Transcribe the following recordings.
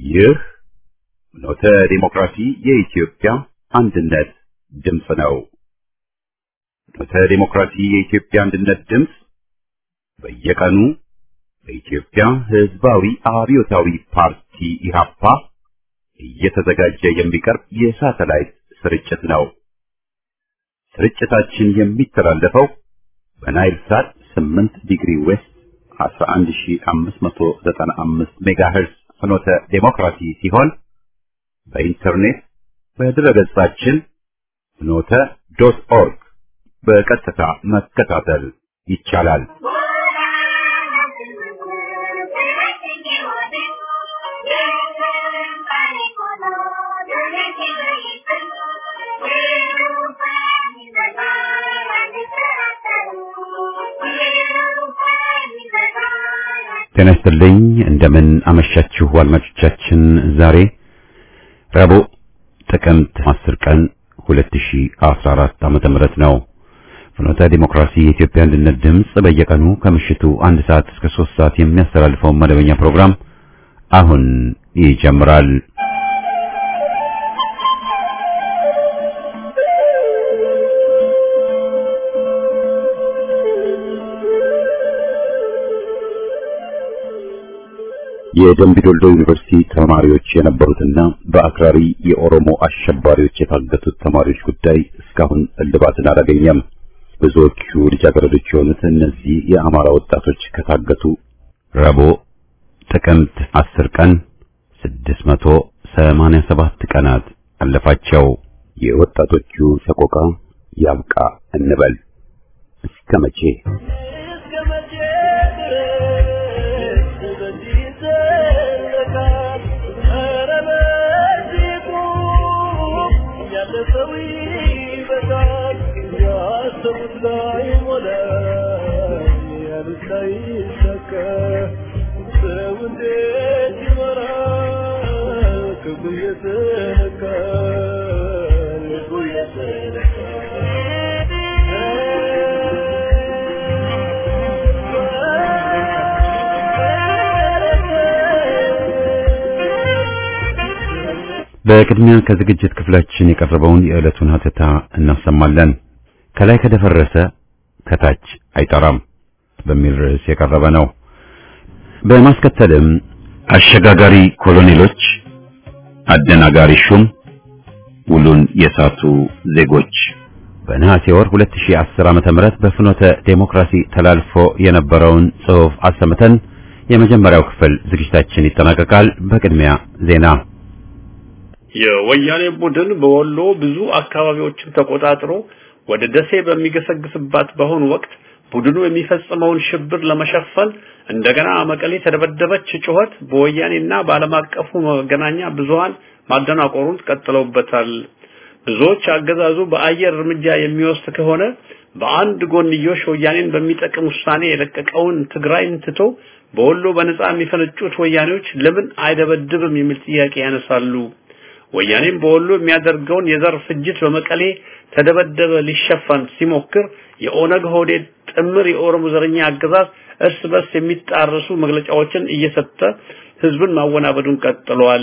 ይህ ኖተ ዲሞክራሲ የኢትዮጵያ አንድነት ድምፅ ነው። ኖተ ዲሞክራሲ የኢትዮጵያ አንድነት ድምፅ በየቀኑ በኢትዮጵያ ሕዝባዊ አብዮታዊ ፓርቲ ኢህአፓ እየተዘጋጀ የሚቀርብ የሳተላይት ስርጭት ነው። ስርጭታችን የሚተላለፈው በናይል ሳት 8 ዲግሪ ዌስት 11595 ሜጋሄርዝ ፍኖተ ዴሞክራሲ ሲሆን በኢንተርኔት በድረገጻችን ፍኖተ.org በቀጥታ መከታተል ይቻላል። ጤና ይስጥልኝ። እንደምን አመሻችሁ አድማጮቻችን። ዛሬ ረቡዕ ጥቅምት 10 ቀን 2014 ዓመተ ምህረት ነው። ፍኖተ ዲሞክራሲ የኢትዮጵያ አንድነት ድምፅ በየቀኑ ከምሽቱ 1 ሰዓት እስከ 3 ሰዓት የሚያስተላልፈው መደበኛ ፕሮግራም አሁን ይጀምራል። የደምቢዶሎ ዩኒቨርሲቲ ተማሪዎች የነበሩትና በአክራሪ የኦሮሞ አሸባሪዎች የታገቱት ተማሪዎች ጉዳይ እስካሁን እልባትን አላገኘም። ብዙዎቹ ልጃገረዶች የሆኑት እነዚህ የአማራ ወጣቶች ከታገቱ ረቡዕ ጥቅምት 10 ቀን 687 ቀናት አለፋቸው። የወጣቶቹ ሰቆቃ ያብቃ እንበል። እስከ መቼ? በቅድሚያ ከዝግጅት ክፍላችን የቀረበውን የዕለቱን ሀተታ እናሰማለን። ከላይ ከደፈረሰ ከታች አይጠራም በሚል ርዕስ የቀረበ ነው። በማስከተልም አሸጋጋሪ ኮሎኔሎች፣ አደናጋሪ ሹም፣ ውሉን የሳቱ ዜጎች በነሐሴ ወር 2010 ዓመተ ምህረት በፍኖተ ዴሞክራሲ ተላልፎ የነበረውን ጽሑፍ አሰምተን የመጀመሪያው ክፍል ዝግጅታችን ይጠናቀቃል። በቅድሚያ ዜና። የወያኔ ቡድን በወሎ ብዙ አካባቢዎችን ተቆጣጥሮ ወደ ደሴ በሚገሰግስባት በአሁኑ ወቅት ቡድኑ የሚፈጽመውን ሽብር ለመሸፈን እንደገና መቀሌ ተደበደበች ጩኸት በወያኔና በዓለም አቀፉ መገናኛ ብዙሃን ማደናቆሩን ቀጥለውበታል። ብዙዎች አገዛዙ በአየር እርምጃ የሚወስድ ከሆነ በአንድ ጎንዮሽ ወያኔን በሚጠቅም ውሳኔ የለቀቀውን ትግራይን ትቶ በወሎ በነጻ የሚፈነጩት ወያኔዎች ለምን አይደበድብም የሚል ጥያቄ ያነሳሉ። ወያኔም በወሎ የሚያደርገውን የዘር ፍጅት በመቀሌ ተደበደበ ሊሸፈን ሲሞክር የኦነግ ሆዴድ ጥምር የኦሮሞ ዘረኛ አገዛዝ እርስ በርስ የሚጣረሱ መግለጫዎችን እየሰጠ ህዝብን ማወናበዱን ቀጥሏል።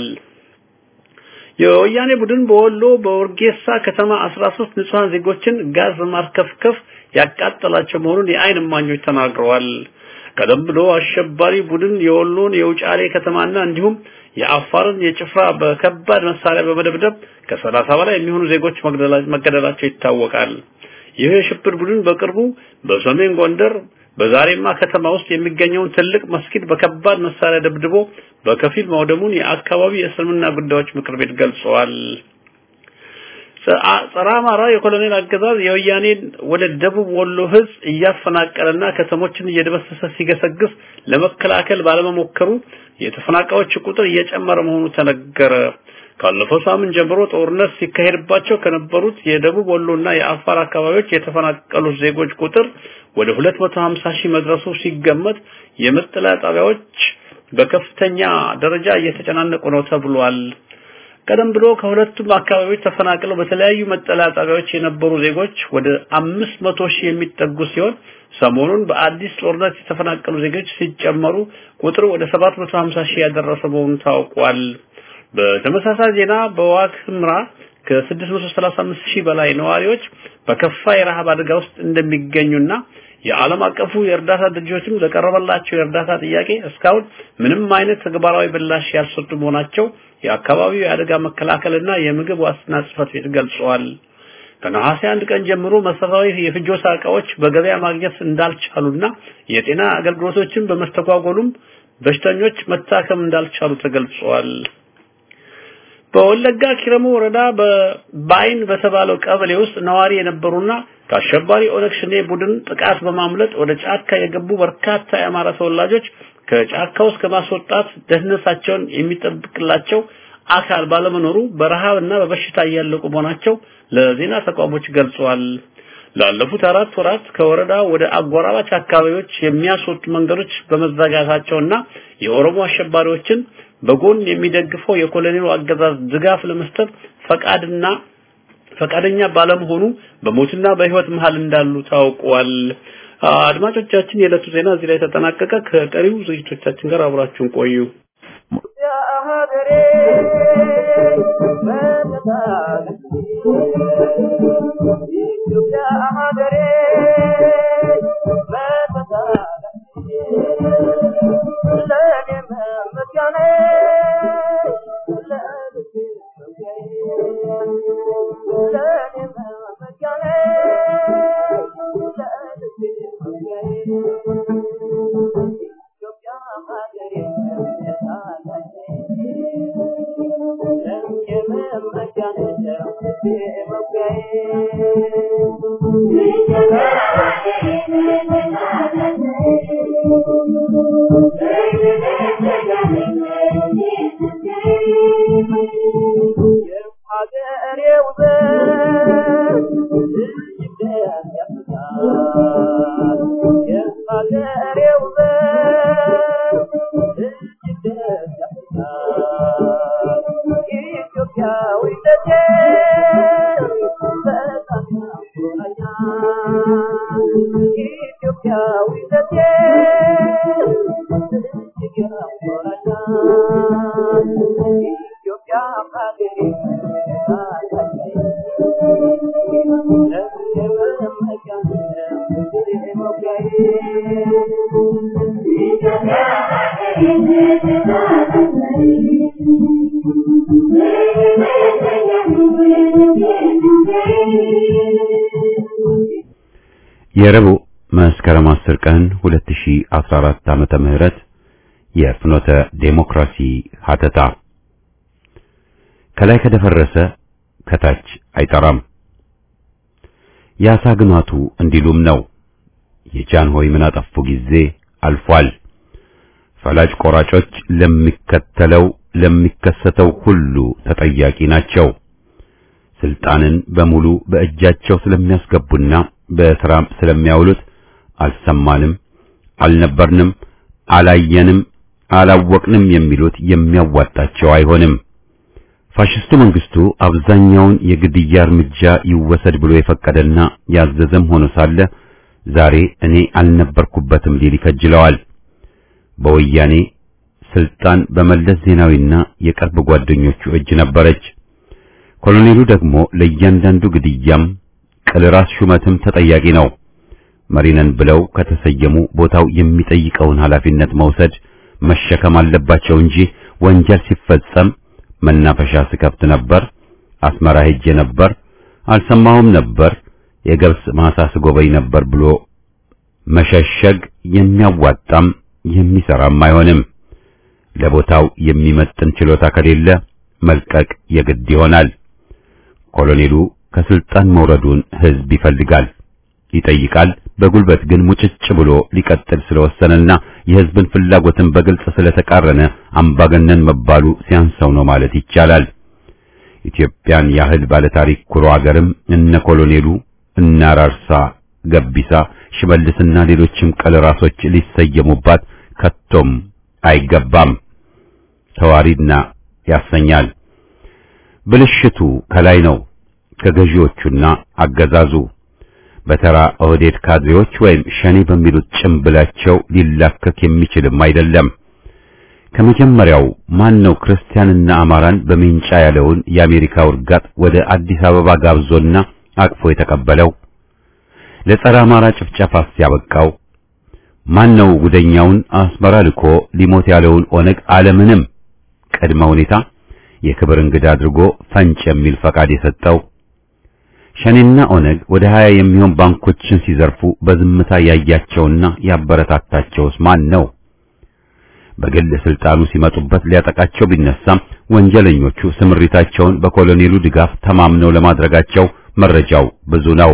የወያኔ ቡድን በወሎ በወርጌሳ ከተማ 13 ንጹሃን ዜጎችን ጋዝ በማርከፍከፍ ያቃጠላቸው መሆኑን የዓይን እማኞች ተናግረዋል። ቀደም ብሎ አሸባሪ ቡድን የወሎን የውጫሌ ከተማና እንዲሁም የአፋርን የጭፍራ በከባድ መሳሪያ በመደብደብ ከ30 በላይ የሚሆኑ ዜጎች መገደላቸው ይታወቃል። ይህ የሽብር ቡድን በቅርቡ በሰሜን ጎንደር በዛሬማ ከተማ ውስጥ የሚገኘውን ትልቅ መስጊድ በከባድ መሳሪያ ደብድቦ በከፊል ማውደሙን የአካባቢ የእስልምና ጉዳዮች ምክር ቤት ገልጸዋል። ጸረ አማራ የኮሎኔል አገዛዝ የወያኔን ወደ ደቡብ ወሎ ህዝብ እያፈናቀለና ከተሞችን እየደበሰሰ ሲገሰግስ ለመከላከል ባለመሞከሩ የተፈናቃዮች ቁጥር እየጨመረ መሆኑ ተነገረ። ካለፈው ሳምንት ጀምሮ ጦርነት ሲካሄድባቸው ከነበሩት የደቡብ ወሎና የአፋር አካባቢዎች የተፈናቀሉት ዜጎች ቁጥር ወደ 250 ሺህ መድረሱ ሲገመት የመጠለያ ጣቢያዎች በከፍተኛ ደረጃ እየተጨናነቁ ነው ተብሏል። ቀደም ብሎ ከሁለቱም አካባቢዎች ተፈናቅለው በተለያዩ መጠለያ ጣቢያዎች የነበሩ ዜጎች ወደ 500 ሺህ የሚጠጉ ሲሆን ሰሞኑን በአዲስ ጦርነት የተፈናቀሉ ዜጎች ሲጨመሩ ቁጥሩ ወደ 750 ሺህ ያደረሰ መሆኑ ታውቋል። በተመሳሳይ ዜና በዋግ ኽምራ ከ635000 በላይ ነዋሪዎች በከፋ የረሃብ አደጋ ውስጥ እንደሚገኙና የዓለም አቀፉ የእርዳታ ድርጅቶችም ለቀረበላቸው የእርዳታ ጥያቄ እስካሁን ምንም አይነት ተግባራዊ ምላሽ ያልሰጡ መሆናቸው የአካባቢው የአደጋ መከላከልና የምግብ ዋስትና ጽሕፈት ቤት ገልጸዋል። ከነሐሴ 1 ቀን ጀምሮ መሰረታዊ የፍጆታ ዕቃዎች በገበያ ማግኘት እንዳልቻሉና የጤና አገልግሎቶችን በመስተጓጎሉም በሽተኞች መታከም እንዳልቻሉ ተገልጿል። በወለጋ ኪረሙ ወረዳ በባይን በተባለው ቀበሌ ውስጥ ነዋሪ የነበሩና ከአሸባሪ ኦነግ ሸኔ ቡድን ጥቃት በማምለጥ ወደ ጫካ የገቡ በርካታ የአማራ ተወላጆች ከጫካ ውስጥ ከማስወጣት ደህንነታቸውን የሚጠብቅላቸው አካል ባለመኖሩ በረሃብና በበሽታ እያለቁ መሆናቸው ለዜና ተቋሞች ገልጸዋል። ላለፉት 4 ወራት ከወረዳ ወደ አጎራባች አካባቢዎች የሚያስወጡ መንገዶች በመዘጋታቸውና የኦሮሞ አሸባሪዎችን በጎን የሚደግፈው የኮሎኔሉ አገዛዝ ድጋፍ ለመስጠት ፈቃደኛ ባለመሆኑ በሞትና በህይወት መሃል እንዳሉ ታውቋል። አድማጮቻችን የዕለቱ ዜና እዚህ ላይ ተጠናቀቀ። ከቀሪው ዝግጅቶቻችን ጋር አብራችሁን ቆዩ። የረቡዕ መስከረም 10 ቀን 2014 ዓመተ ምህረት የፍኖተ ዴሞክራሲ ሀተታ ከላይ ከደፈረሰ ከታች አይጠራም። ያሳግማቱ እንዲሉም ነው። የጃን ሆይ ምን አጠፉ ጊዜ አልፏል። ፈላጭ ቆራጮች ለሚከሰተው ሁሉ ተጠያቂ ናቸው። ስልጣንን በሙሉ በእጃቸው ስለሚያስገቡና በስራም ስለሚያውሉት አልሰማንም፣ አልነበርንም፣ አላየንም፣ አላወቅንም የሚሉት የሚያዋጣቸው አይሆንም። ፋሽስቱ መንግስቱ አብዛኛውን የግድያ እርምጃ ይወሰድ ብሎ የፈቀደና ያዘዘም ሆኖ ሳለ ዛሬ እኔ አልነበርኩበትም ሊል ይከጅለዋል። በወያኔ ስልጣን በመለስ ዜናዊና የቅርብ ጓደኞቹ እጅ ነበረች። ኮሎኔሉ ደግሞ ለእያንዳንዱ ግድያም ቅልራስ ሹመትም ተጠያቂ ነው። መሪነን ብለው ከተሰየሙ ቦታው የሚጠይቀውን ኃላፊነት መውሰድ መሸከም አለባቸው እንጂ ወንጀል ሲፈጸም መናፈሻ ስከፍት ነበር፣ አስመራ ሄጄ ነበር፣ አልሰማሁም ነበር፣ የገብስ ማሳ ስጎበኝ ነበር ብሎ መሸሸግ የሚያዋጣም የሚሰራም አይሆንም። ለቦታው የሚመጥን ችሎታ ከሌለ መልቀቅ የግድ ይሆናል። ኮሎኔሉ ከስልጣን መውረዱን ህዝብ ይፈልጋል፣ ይጠይቃል። በጉልበት ግን ሙጭጭ ብሎ ሊቀጥል ስለወሰነና የህዝብን ፍላጎትን በግልጽ ስለተቃረነ አምባገነን መባሉ ሲያንሰው ነው ማለት ይቻላል። ኢትዮጵያን ያህል ባለታሪክ ኩሩ ሀገርም እነ ኮሎኔሉ እና ራርሳ ገቢሳ ሽመልስና ሌሎችም ቀለራሶች ሊሰየሙባት ከቶም አይገባም። ተዋሪድና ያሰኛል። ብልሽቱ ከላይ ነው፣ ከገዢዎቹና አገዛዙ በተራ ኦህዴድ ካድሬዎች ወይም ሸኔ በሚሉት ጭምብላቸው ሊላከክ የሚችልም አይደለም። ከመጀመሪያው ማን ነው ክርስቲያንና አማራን በሜንጫ ያለውን የአሜሪካ ውርጋጥ ወደ አዲስ አበባ ጋብዞና አቅፎ የተቀበለው? ለጸረ አማራ ጭፍጨፋ ሲያበቃው ማን ነው ጉደኛውን አስመራ ልኮ ሊሞት ያለውን ኦነግ ዓለምንም ቅድመ ሁኔታ የክብር እንግዳ አድርጎ ፈንጭ የሚል ፈቃድ የሰጠው? ሸኔና ኦነግ ወደ 20 የሚሆን ባንኮችን ሲዘርፉ በዝምታ ያያቸውና ያበረታታቸውስ ማን ነው? በግል ስልጣኑ ሲመጡበት ሊያጠቃቸው ቢነሳም ወንጀለኞቹ ስምሪታቸውን በኮሎኔሉ ድጋፍ ተማምነው ለማድረጋቸው መረጃው ብዙ ነው።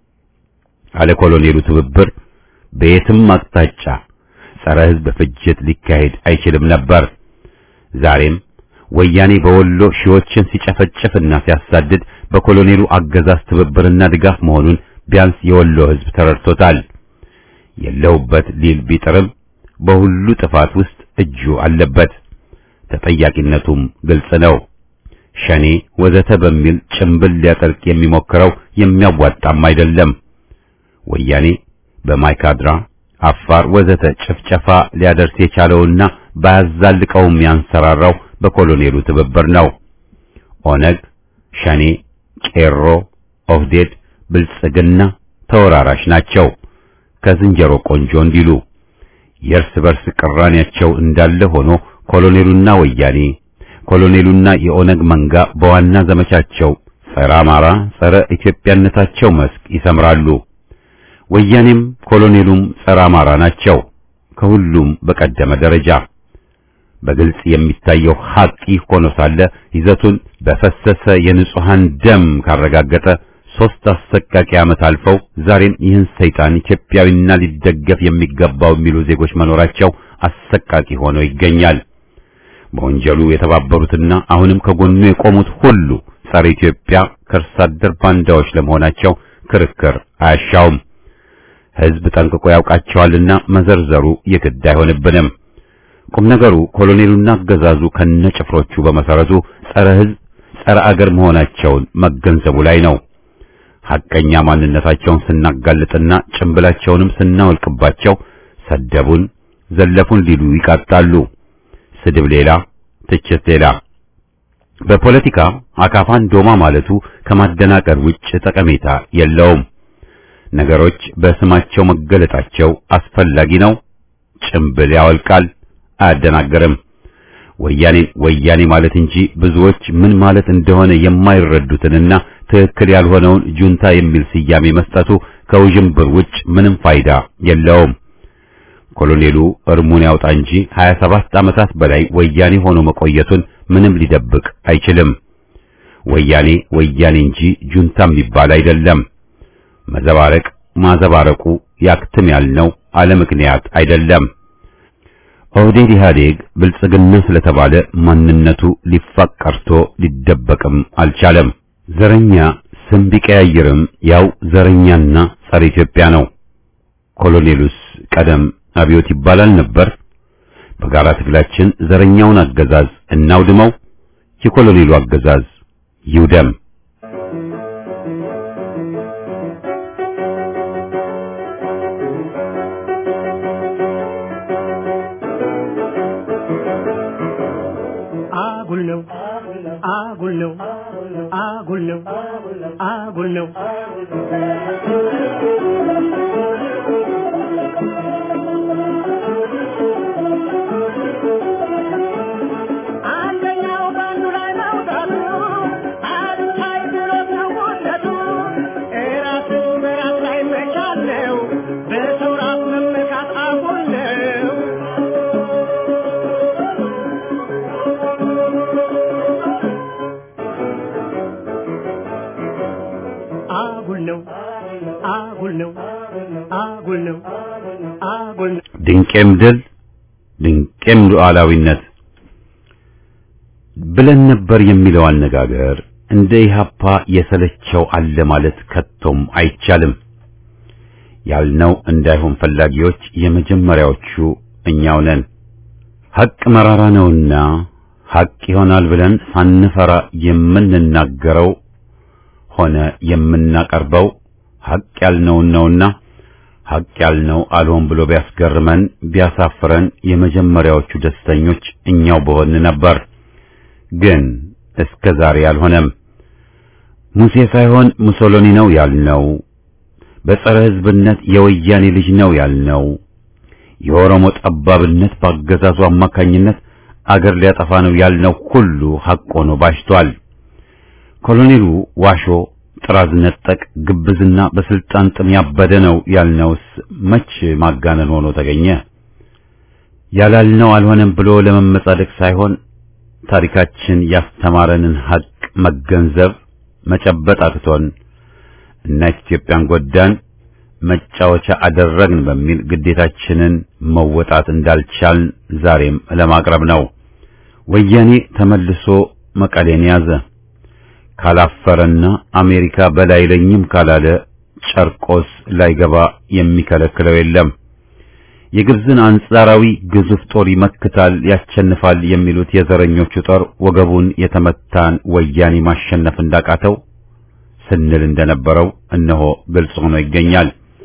አለ ኮሎኔሉ ትብብር በየትም አቅጣጫ ጸረ ሕዝብ ፍጅት ሊካሄድ አይችልም ነበር። ዛሬም ወያኔ በወሎ ሺዎችን ሲጨፈጭፍና ሲያሳድድ በኮሎኔሉ አገዛዝ ትብብርና ድጋፍ መሆኑን ቢያንስ የወሎ ሕዝብ ተረድቶታል። የለውበት ሊል ቢጥርም በሁሉ ጥፋት ውስጥ እጁ አለበት። ተጠያቂነቱም ግልጽ ነው። ሸኔ ወዘተ በሚል ጭምብል ሊያጠልቅ የሚሞክረው የሚያዋጣም አይደለም። ወያኔ በማይካድራ አፋር ወዘተ ጭፍጨፋ ሊያደርስ የቻለውና ባያዛልቀውም ያንሰራራው በኮሎኔሉ ትብብር ነው። ኦነግ፣ ሸኔ፣ ቄሮ፣ ኦህዴድ፣ ብልጽግና ተወራራሽ ናቸው። ከዝንጀሮ ቆንጆ እንዲሉ የእርስ በርስ ቅራኔያቸው እንዳለ ሆኖ ኮሎኔሉና ወያኔ፣ ኮሎኔሉና የኦነግ መንጋ በዋና ዘመቻቸው ጸረ አማራ፣ ጸረ ኢትዮጵያነታቸው መስክ ይሰምራሉ። ወያኔም ኮሎኔሉም ጸረ አማራ ናቸው፣ ከሁሉም በቀደመ ደረጃ። በግልጽ የሚታየው ሐቅ ሆኖ ሳለ ይዘቱን በፈሰሰ የንጹሃን ደም ካረጋገጠ 3 አሰቃቂ ዓመት አልፈው ዛሬም ይህን ሰይጣን ኢትዮጵያዊና ሊደገፍ የሚገባው የሚሉ ዜጎች መኖራቸው አሰቃቂ ሆኖ ይገኛል። በወንጀሉ የተባበሩትና አሁንም ከጎኑ የቆሙት ሁሉ ጸረ ኢትዮጵያ ከርስ አደር ባንዳዎች ለመሆናቸው ክርክር አያሻውም። ሕዝብ ጠንቅቆ ያውቃቸዋልና መዘርዘሩ የግድ አይሆንብንም። ቁም ነገሩ ኮሎኔሉና አገዛዙ ከነጭፍሮቹ በመሰረቱ ጸረ ሕዝብ፣ ጸረ አገር መሆናቸውን መገንዘቡ ላይ ነው። ሐቀኛ ማንነታቸውን ስናጋልጥና ጭንብላቸውንም ስናወልቅባቸው ሰደቡን፣ ዘለፉን ሊሉ ይቃጣሉ። ስድብ ሌላ፣ ትችት ሌላ። በፖለቲካ አካፋን ዶማ ማለቱ ከማደናቀር ውጭ ጠቀሜታ የለውም። ነገሮች በስማቸው መገለጣቸው አስፈላጊ ነው። ጭንብል ያወልቃል፣ አያደናገርም። ወያኔ ማለት እንጂ ብዙዎች ምን ማለት እንደሆነ የማይረዱትንና ትክክል ያልሆነውን ጁንታ የሚል ስያሜ መስጠቱ ከውዥንብር ውጭ ምንም ፋይዳ የለውም። ኮሎኔሉ እርሙን ያውጣ እንጂ 27 ዓመታት በላይ ወያኔ ሆኖ መቆየቱን ምንም ሊደብቅ አይችልም። ወያኔ እንጂ ጁንታ የሚባል አይደለም። መዘባረቅ ማዘባረቁ ያክትም ያልነው አለ ምክንያት አይደለም። ኦህዴድ ኢህአዴግ ብልጽግና ስለተባለ ማንነቱ ሊፋቅ ቀርቶ ሊደበቅም አልቻለም። ዘረኛ ስም ቢቀያየርም ያው ዘረኛና ጸረ ኢትዮጵያ ነው። ኮሎኔሉስ ቀደም አብዮት ይባላል ነበር። በጋራ ትግላችን ዘረኛውን አገዛዝ እናውድመው፣ የኮሎኔሉ አገዛዝ ይውደም። አጉል ነው አንደኛው ባንዱ ላይ መውጣቱ አሉታይ ብሎት ነው ወደቱ እራሱ በራስ ላይ መቻል ነው በሰው ራስ መመካት አጉል ነው። ድንቄም ድል ድንቄም ሉዓላዊነት ብለን ነበር የሚለው አነጋገር እንደ ኢህአፓ የሰለቸው አለ ማለት ከቶም አይቻልም። ያልነው እንዳይሆን ፈላጊዎች የመጀመሪያዎቹ እኛው ነን። ሐቅ መራራ ነውና ሐቅ ይሆናል ብለን ሳንፈራ የምንናገረው ሆነ የምናቀርበው ሐቅ ያልነውና ሐቅ ያልነው አልሆን ብሎ ቢያስገርመን ቢያሳፍረን የመጀመሪያዎቹ ደስተኞች እኛው በሆን ነበር። ግን እስከ ዛሬ አልሆነም። ሙሴ ሳይሆን ሙሶሎኒ ነው ያልነው፣ በጸረ ሕዝብነት የወያኔ ልጅ ነው ያልነው፣ የኦሮሞ ጠባብነት በአገዛዙ አማካኝነት አገር ሊያጠፋ ነው ያልነው ሁሉ ሐቅ ሆኖ ባሽቷል። ኮሎኔሉ ዋሾ፣ ጥራዝ ነጠቅ፣ ግብዝና በስልጣን ጥም ያበደ ነው ያልነውስ መች ማጋነን ሆኖ ተገኘ? ያላልነው አልሆነም ብሎ ለመመጻደቅ ሳይሆን ታሪካችን ያስተማረንን ሐቅ መገንዘብ መጨበጥ አቅቶን እና ኢትዮጵያን ጎዳን መጫወቻ አደረግን በሚል ግዴታችንን መወጣት እንዳልቻልን ዛሬም ለማቅረብ ነው። ወያኔ ተመልሶ መቀሌን ያዘ። ካላፈረና አሜሪካ በላይ ለኝም ካላለ ጨርቆስ ላይገባ የሚከለክለው የለም። የግብፅን አንጻራዊ ግዙፍ ጦር ይመክታል፣ ያሸንፋል የሚሉት የዘረኞቹ ጦር ወገቡን የተመታን ወያኔ ማሸነፍ እንዳቃተው ስንል እንደነበረው እነሆ ግልጽ ሆኖ ይገኛል።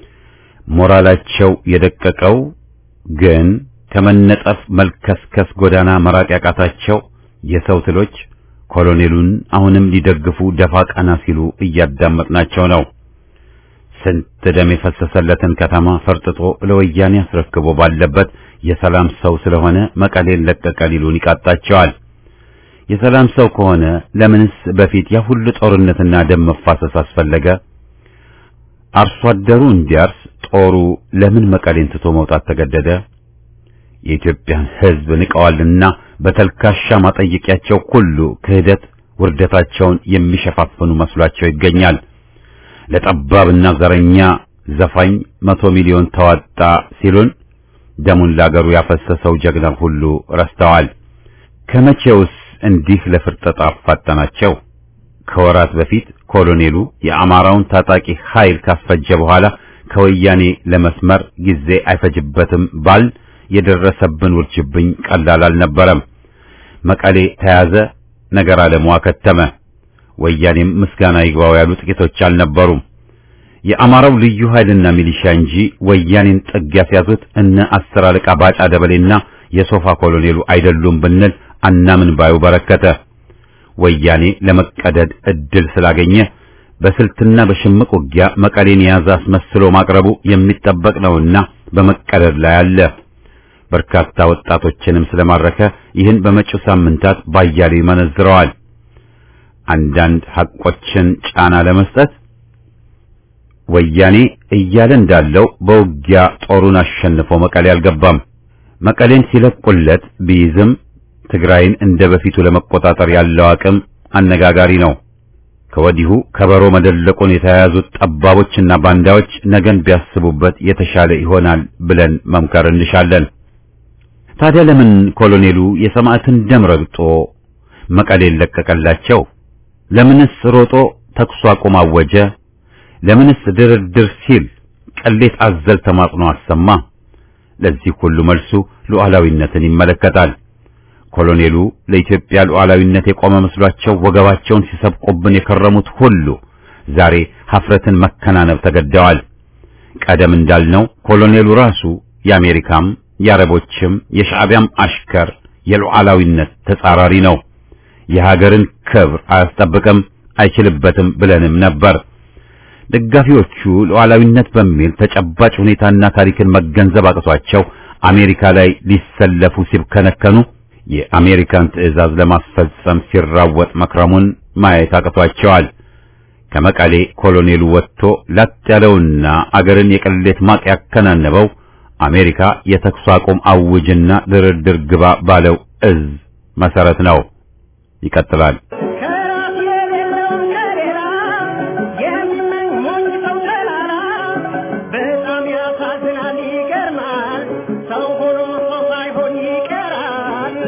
ሞራላቸው የደቀቀው ግን ከመነጠፍ መልከስከስ ጎዳና መራቅ ያቃታቸው የሰው ትሎች ኮሎኔሉን አሁንም ሊደግፉ ደፋ ቀና ሲሉ እያዳመጥናቸው ነው። ስንት ደም የፈሰሰለትን ከተማ ፈርጥጦ ለወያኔ አስረክቦ ባለበት የሰላም ሰው ስለሆነ መቀሌን ለቀቀ ሊሉን ይቃጣቸዋል። የሰላም ሰው ከሆነ ለምንስ በፊት ያ ሁሉ ጦርነትና ደም መፋሰስ አስፈለገ? አርሶ አደሩ እንዲያርስ ጦሩ ለምን መቀሌን ትቶ መውጣት ተገደደ? የኢትዮጵያን ሕዝብ ንቀዋልና በተልካሻ ማጠየቂያቸው ሁሉ ክህደት ውርደታቸውን የሚሸፋፍኑ መስሏቸው ይገኛል። ለጠባብና ዘረኛ ዘፋኝ 100 ሚሊዮን ተዋጣ ሲሉን ደሙን ላገሩ ያፈሰሰው ጀግና ሁሉ ረስተዋል። ከመቼውስ እንዲህ ለፍርጠጣ አፋጠናቸው? ከወራት በፊት ኮሎኔሉ የአማራውን ታጣቂ ኃይል ካስፈጀ በኋላ ከወያኔ ለመስመር ጊዜ አይፈጅበትም ባል የደረሰብን ውርጅብኝ ቀላል አልነበረም። መቀሌ ተያዘ፣ ነገር ዓለሙ አከተመ። ወያኔም ምስጋና ይግባው ያሉ ጥቂቶች አልነበሩም። የአማራው ልዩ ኃይልና ሚሊሻ እንጂ ወያኔን ጥግ ያስያዙት እነ 10 አለቃ ባጫ ደበሌና የሶፋ ኮሎኔሉ አይደሉም ብንል አናምን ባዩ በረከተ። ወያኔ ለመቀደድ እድል ስላገኘ በስልትና በሽምቅ ውጊያ መቀሌን የያዘ አስመስሎ ማቅረቡ የሚጠበቅ ነውና በመቀደድ ላይ አለ። በርካታ ወጣቶችንም ስለማረከ ይህን በመጪው ሳምንታት ባያሌው ይመነዝረዋል። አንዳንድ ሐቆችን ጫና ለመስጠት ወያኔ እያለ እንዳለው በውጊያ ጦሩን አሸንፎ መቀሌ አልገባም። መቀሌን ሲለቁለት ቢይዝም ትግራይን እንደ በፊቱ ለመቆጣጠር ያለው አቅም አነጋጋሪ ነው። ከወዲሁ ከበሮ መደለቁን የተያያዙት ጠባቦችና ባንዳዎች ነገን ቢያስቡበት የተሻለ ይሆናል ብለን መምከር እንሻለን። ታዲያ ለምን ኮሎኔሉ የሰማዕትን ደም ረግጦ መቀሌን ለቀቀላቸው? ለምንስ ሮጦ ተኩስ አቁም አወጀ? ለምንስ ድርድር ሲል ቅሌት አዘል ተማጽኖ አሰማ? ለዚህ ሁሉ መልሱ ሉዓላዊነትን ይመለከታል። ኮሎኔሉ ለኢትዮጵያ ሉዓላዊነት የቆመ መስሏቸው ወገባቸውን ሲሰብቁብን የከረሙት ሁሉ ዛሬ ሀፍረትን መከናነብ ተገደዋል። ቀደም እንዳልነው ኮሎኔሉ ራሱ የአሜሪካም የአረቦችም የሻዕቢያም አሽከር የሉዓላዊነት ተጻራሪ ነው። የሀገርን ክብር አያስጠብቅም፣ አይችልበትም ብለንም ነበር። ደጋፊዎቹ ሉዓላዊነት በሚል ተጨባጭ ሁኔታና ታሪክን መገንዘብ አቅቷቸው አሜሪካ ላይ ሊሰለፉ ሲብከነከኑ የአሜሪካን ትዕዛዝ ለማስፈጸም ሲራወጥ መክረሙን ማየት አቅቷቸዋል። ከመቀሌ ኮሎኔሉ ወጥቶ ላጥ ያለውና አገርን የቅሌት ማቅ ያከናነበው አሜሪካ የተኩስ አቁም አውጅና ድርድር ግባ ባለው እዝ መሰረት ነው። ይቀጥላል። ከራስ የሌለውን ከሌላ የሚመኝ ሞኝ ሰው ተላላ በጣም ያሳዝናል፣ ይገርማል። ሰው ሆኖ ሰው ሳይሆን ይቀራል።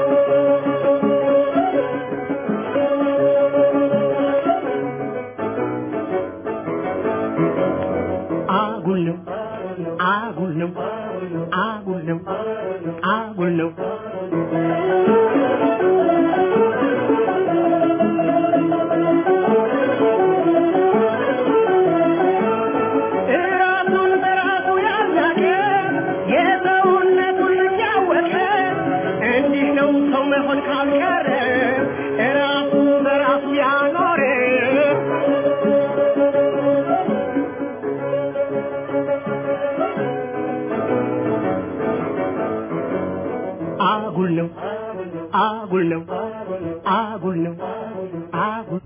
አጉል ነው አጉል ነው አጉል ነው አጉል ነው። እራሱን በራሱ መሆን ካልቀረ ራሱ በራሱ ያኖረ አጉል ነው አጉል ነው አጉል ነው አጉል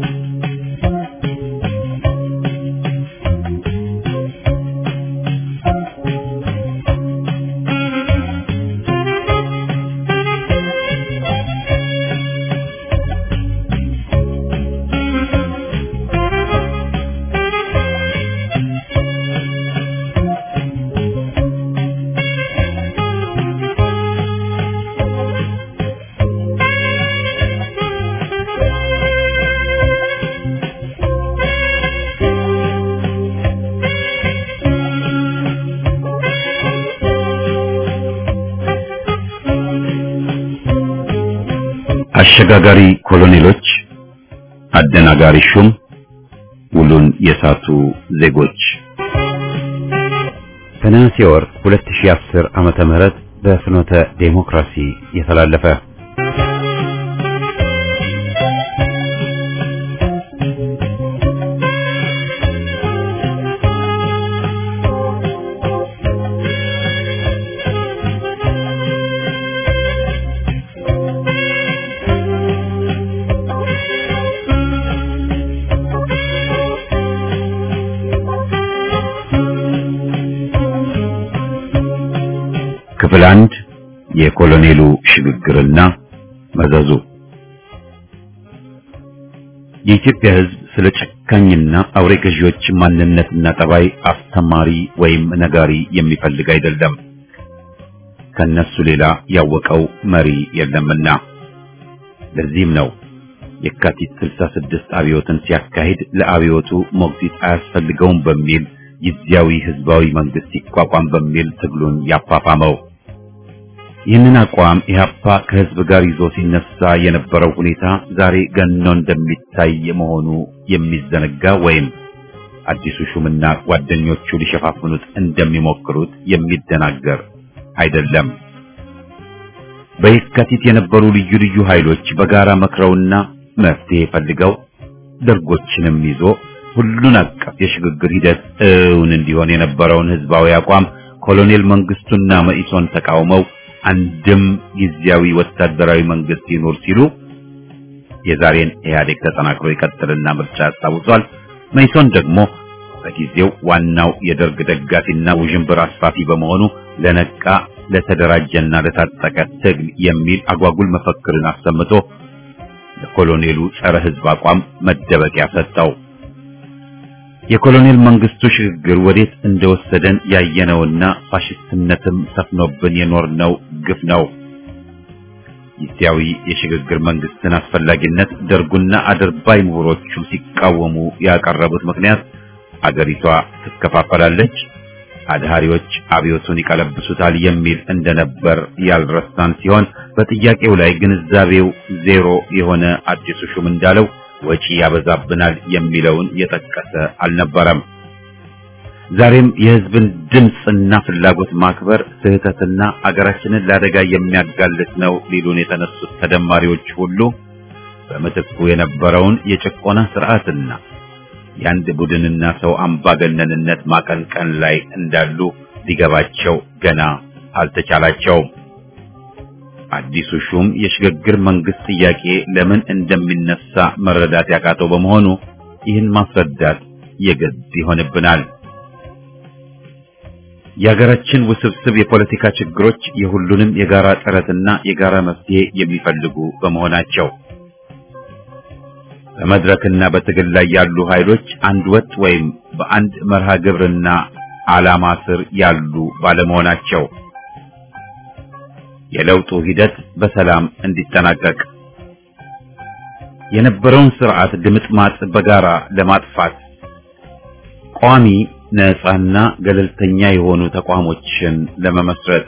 አሸጋጋሪ ኮሎኔሎች አደናጋሪ ሹም ውሉን የሳቱ ዜጎች በነሐሴ ወር 2010 ዓመተ ምህረት በፍኖተ ዴሞክራሲ የተላለፈ ክፍል 1 የኮሎኔሉ ሽግግርና መዘዙ የኢትዮጵያ ሕዝብ ስለ ጨካኝና አውሬ ገዢዎች ማንነትና ጠባይ አስተማሪ ወይም ነጋሪ የሚፈልግ አይደለም። ከነሱ ሌላ ያወቀው መሪ የለምና። ለዚህም ነው የካቲት 66 አብዮትን ሲያካሂድ ለአብዮቱ ሞግዚት አያስፈልገውም በሚል ጊዜያዊ ህዝባዊ መንግስት ይቋቋም በሚል ትግሉን ያፋፋመው። ይህንን አቋም ኢህአፓ ከህዝብ ጋር ይዞ ሲነሳ የነበረው ሁኔታ ዛሬ ገኖ እንደሚታይ መሆኑ የሚዘነጋ ወይም አዲሱ ሹምና ጓደኞቹ ሊሸፋፍኑት እንደሚሞክሩት የሚደናገር አይደለም። በየካቲት የነበሩ ልዩ ልዩ ኃይሎች በጋራ መክረውና መፍትሄ ፈልገው ደርጎችንም ይዞ ሁሉን አቀፍ የሽግግር ሂደት እውን እንዲሆን የነበረውን ህዝባዊ አቋም ኮሎኔል መንግስቱና መኢሶን ተቃውመው አንድም ጊዜያዊ ወታደራዊ መንግስት ይኖር ሲሉ የዛሬን ኢህአዴግ ተጠናክሮ ይቀጥልና ምርጫ ያስታውሷል። መኢሶን ደግሞ በጊዜው ዋናው የደርግ ደጋፊና ውዥንብር አስፋፊ በመሆኑ ለነቃ ለተደራጀና ለታጠቀ ትግል የሚል አጓጉል መፈክርን አሰምቶ ለኮሎኔሉ ጸረ ህዝብ አቋም መደበቂያ ሰጠው። የኮሎኔል መንግስቱ ሽግግር ወዴት እንደወሰደን ያየነውና ፋሽስትነትም ሰፍኖብን የኖርነው ግፍ ነው። ጊዜያዊ የሽግግር መንግስትን አስፈላጊነት ደርጉና አድርባይ ምሁሮቹ ሲቃወሙ ያቀረቡት ምክንያት አገሪቷ ትከፋፈላለች፣ አድሃሪዎች አብዮቱን ይቀለብሱታል የሚል እንደነበር ያልረሳን ሲሆን በጥያቄው ላይ ግንዛቤው ዜሮ የሆነ አዲሱ ሹም እንዳለው ወጪ ያበዛብናል የሚለውን የጠቀሰ አልነበረም። ዛሬም የህዝብን ድምጽና ፍላጎት ማክበር ስህተትና አገራችንን ለአደጋ የሚያጋልጥ ነው ሊሉን የተነሱት ተደማሪዎች ሁሉ በምትኩ የነበረውን የጭቆና ስርዓትና የአንድ ቡድንና ሰው አምባገነንነት ማቀንቀን ላይ እንዳሉ ሊገባቸው ገና አልተቻላቸውም። አዲሱ ሹም የሽግግር መንግስት ጥያቄ ለምን እንደሚነሳ መረዳት ያቃተው በመሆኑ ይህን ማስረዳት የግድ ይሆንብናል። የሀገራችን ውስብስብ የፖለቲካ ችግሮች የሁሉንም የጋራ ጥረትና የጋራ መፍትሄ የሚፈልጉ በመሆናቸው በመድረክና በትግል ላይ ያሉ ኃይሎች አንድ ወጥ ወይም በአንድ መርሃ ግብርና ዓላማ ስር ያሉ ባለመሆናቸው የለውጡ ሂደት በሰላም እንዲጠናቀቅ የነበረውን ስርዓት ድምጥማጥ በጋራ ለማጥፋት ቋሚ ነፃና ገለልተኛ የሆኑ ተቋሞችን ለመመስረት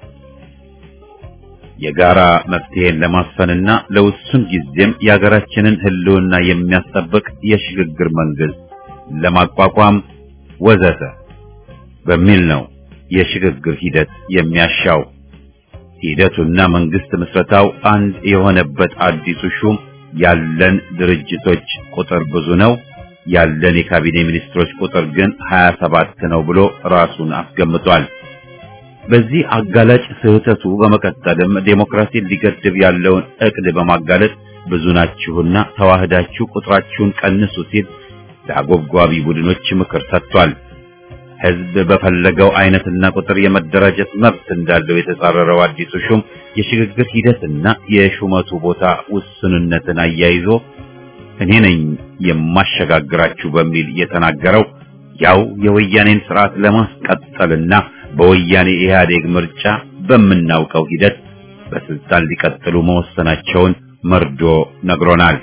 የጋራ መፍትሄን ለማስፈንና ለውሱን ጊዜም የሀገራችንን ህልውና የሚያስጠብቅ የሽግግር መንግስት ለማቋቋም ወዘተ በሚል ነው የሽግግር ሂደት የሚያሻው። ሂደቱና መንግስት ምስረታው አንድ የሆነበት አዲሱ ሹም ያለን ድርጅቶች ቁጥር ብዙ ነው፣ ያለን የካቢኔ ሚኒስትሮች ቁጥር ግን 27 ነው ብሎ ራሱን አስገምቷል። በዚህ አጋላጭ ስህተቱ በመቀጠልም ዴሞክራሲን ሊገድብ ያለውን እቅድ በማጋለጥ ብዙ ናችሁና ተዋህዳችሁ ቁጥራችሁን ቀንሱ ሲል ለአጎብጓቢ ቡድኖች ምክር ሰጥቷል። ህዝብ በፈለገው አይነትና ቁጥር የመደራጀት መብት እንዳለው የተጻረረው አዲሱ ሹም የሽግግር ሂደትና የሹመቱ ቦታ ውስንነትን አያይዞ እኔ ነኝ የማሸጋግራችሁ በሚል የተናገረው ያው የወያኔን ስርዓት ለማስቀጠልና በወያኔ ኢህአዴግ ምርጫ በምናውቀው ሂደት በስልጣን ሊቀጥሉ መወሰናቸውን መርዶ ነግሮናል።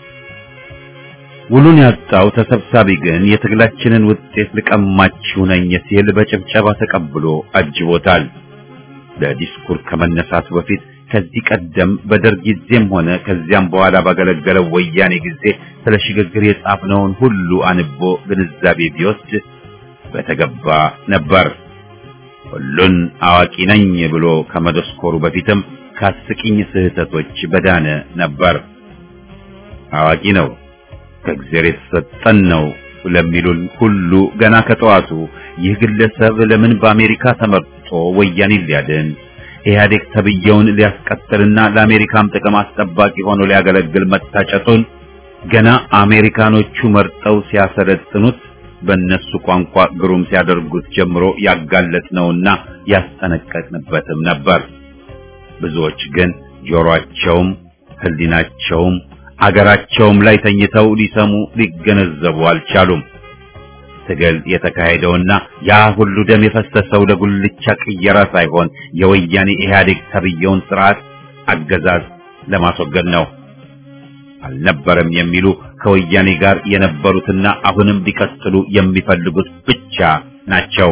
ውሉን ያጣው ተሰብሳቢ ግን የትግላችንን ውጤት ልቀማችሁ ነኝ ሲል በጭብጨባ ተቀብሎ አጅቦታል። ለዲስኩር ከመነሳቱ በፊት ከዚህ ቀደም በደርግ ጊዜም ሆነ ከዚያም በኋላ ባገለገለው ወያኔ ጊዜ ስለ ሽግግር የጻፍነውን ሁሉ አንቦ ግንዛቤ ቢወስድ በተገባ ነበር። ሁሉን አዋቂ ነኝ ብሎ ከመደስኮሩ በፊትም ከአስቂኝ ስህተቶች በዳነ ነበር። አዋቂ ነው ከእግዚአብሔር የተሰጠን ነው ለሚሉን ሁሉ ገና ከጠዋቱ ይህ ግለሰብ ለምን በአሜሪካ ተመርጦ ወያኔ ሊያድን ኢህአዴግ ተብየውን ሊያስቀጥልና ለአሜሪካም ጥቅም አስጠባቂ ሆኖ ሊያገለግል መታጨቱን ገና አሜሪካኖቹ መርጠው ሲያሰለጥኑት በእነሱ ቋንቋ ግሩም ሲያደርጉት ጀምሮ ያጋለጥነውና ያስጠነቀቅንበትም ነበር። ብዙዎች ግን ጆሮአቸውም ህሊናቸውም አገራቸውም ላይ ተኝተው ሊሰሙ ሊገነዘቡ አልቻሉም። ትግል የተካሄደውና ያ ሁሉ ደም የፈሰሰው ለጉልቻ ቅየራ ሳይሆን የወያኔ ኢህአዴግ ተብየውን ስርዓት አገዛዝ ለማስወገድ ነው። አልነበረም የሚሉ ከወያኔ ጋር የነበሩትና አሁንም ሊቀጥሉ የሚፈልጉት ብቻ ናቸው።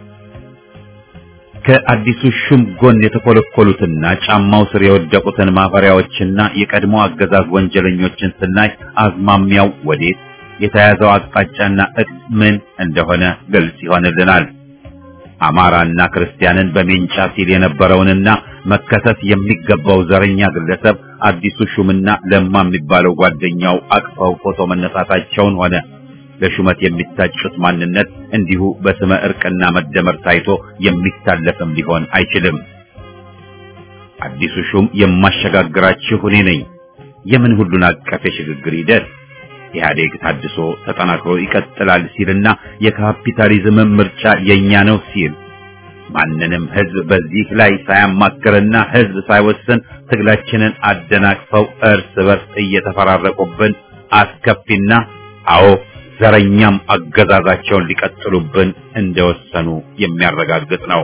ከአዲሱ ሹም ጎን የተኮለኮሉትና ጫማው ስር የወደቁትን ማፈሪያዎችና የቀድሞ አገዛዝ ወንጀለኞችን ስናይ አዝማሚያው ወዴት የተያዘው አቅጣጫና እቅድ ምን እንደሆነ ግልጽ ይሆንልናል። አማራና ክርስቲያንን በሜንጫ ሲል የነበረውንና መከሰስ የሚገባው ዘረኛ ግለሰብ አዲሱ ሹምና ለማ የሚባለው ጓደኛው አቅፈው ፎቶ መነሳታቸውን ሆነ ለሹመት የሚታጩት ማንነት እንዲሁ በስመ እርቅና መደመር ታይቶ የሚታለፍም ሊሆን አይችልም። አዲሱ ሹም የማሸጋግራችሁ እኔ ነኝ። የምን ሁሉን አቀፍ የሽግግር ሂደት ኢህአዴግ ታድሶ ተጠናክሮ ይቀጥላል ሲልና የካፒታሊዝም ምርጫ የኛ ነው ሲል ማንንም ህዝብ በዚህ ላይ ሳያማክርና ህዝብ ሳይወስን ትግላችንን አደናቅፈው እርስ በርስ እየተፈራረቁብን አስከፊና አዎ ዘረኛም አገዛዛቸውን ሊቀጥሉብን እንደወሰኑ የሚያረጋግጥ ነው።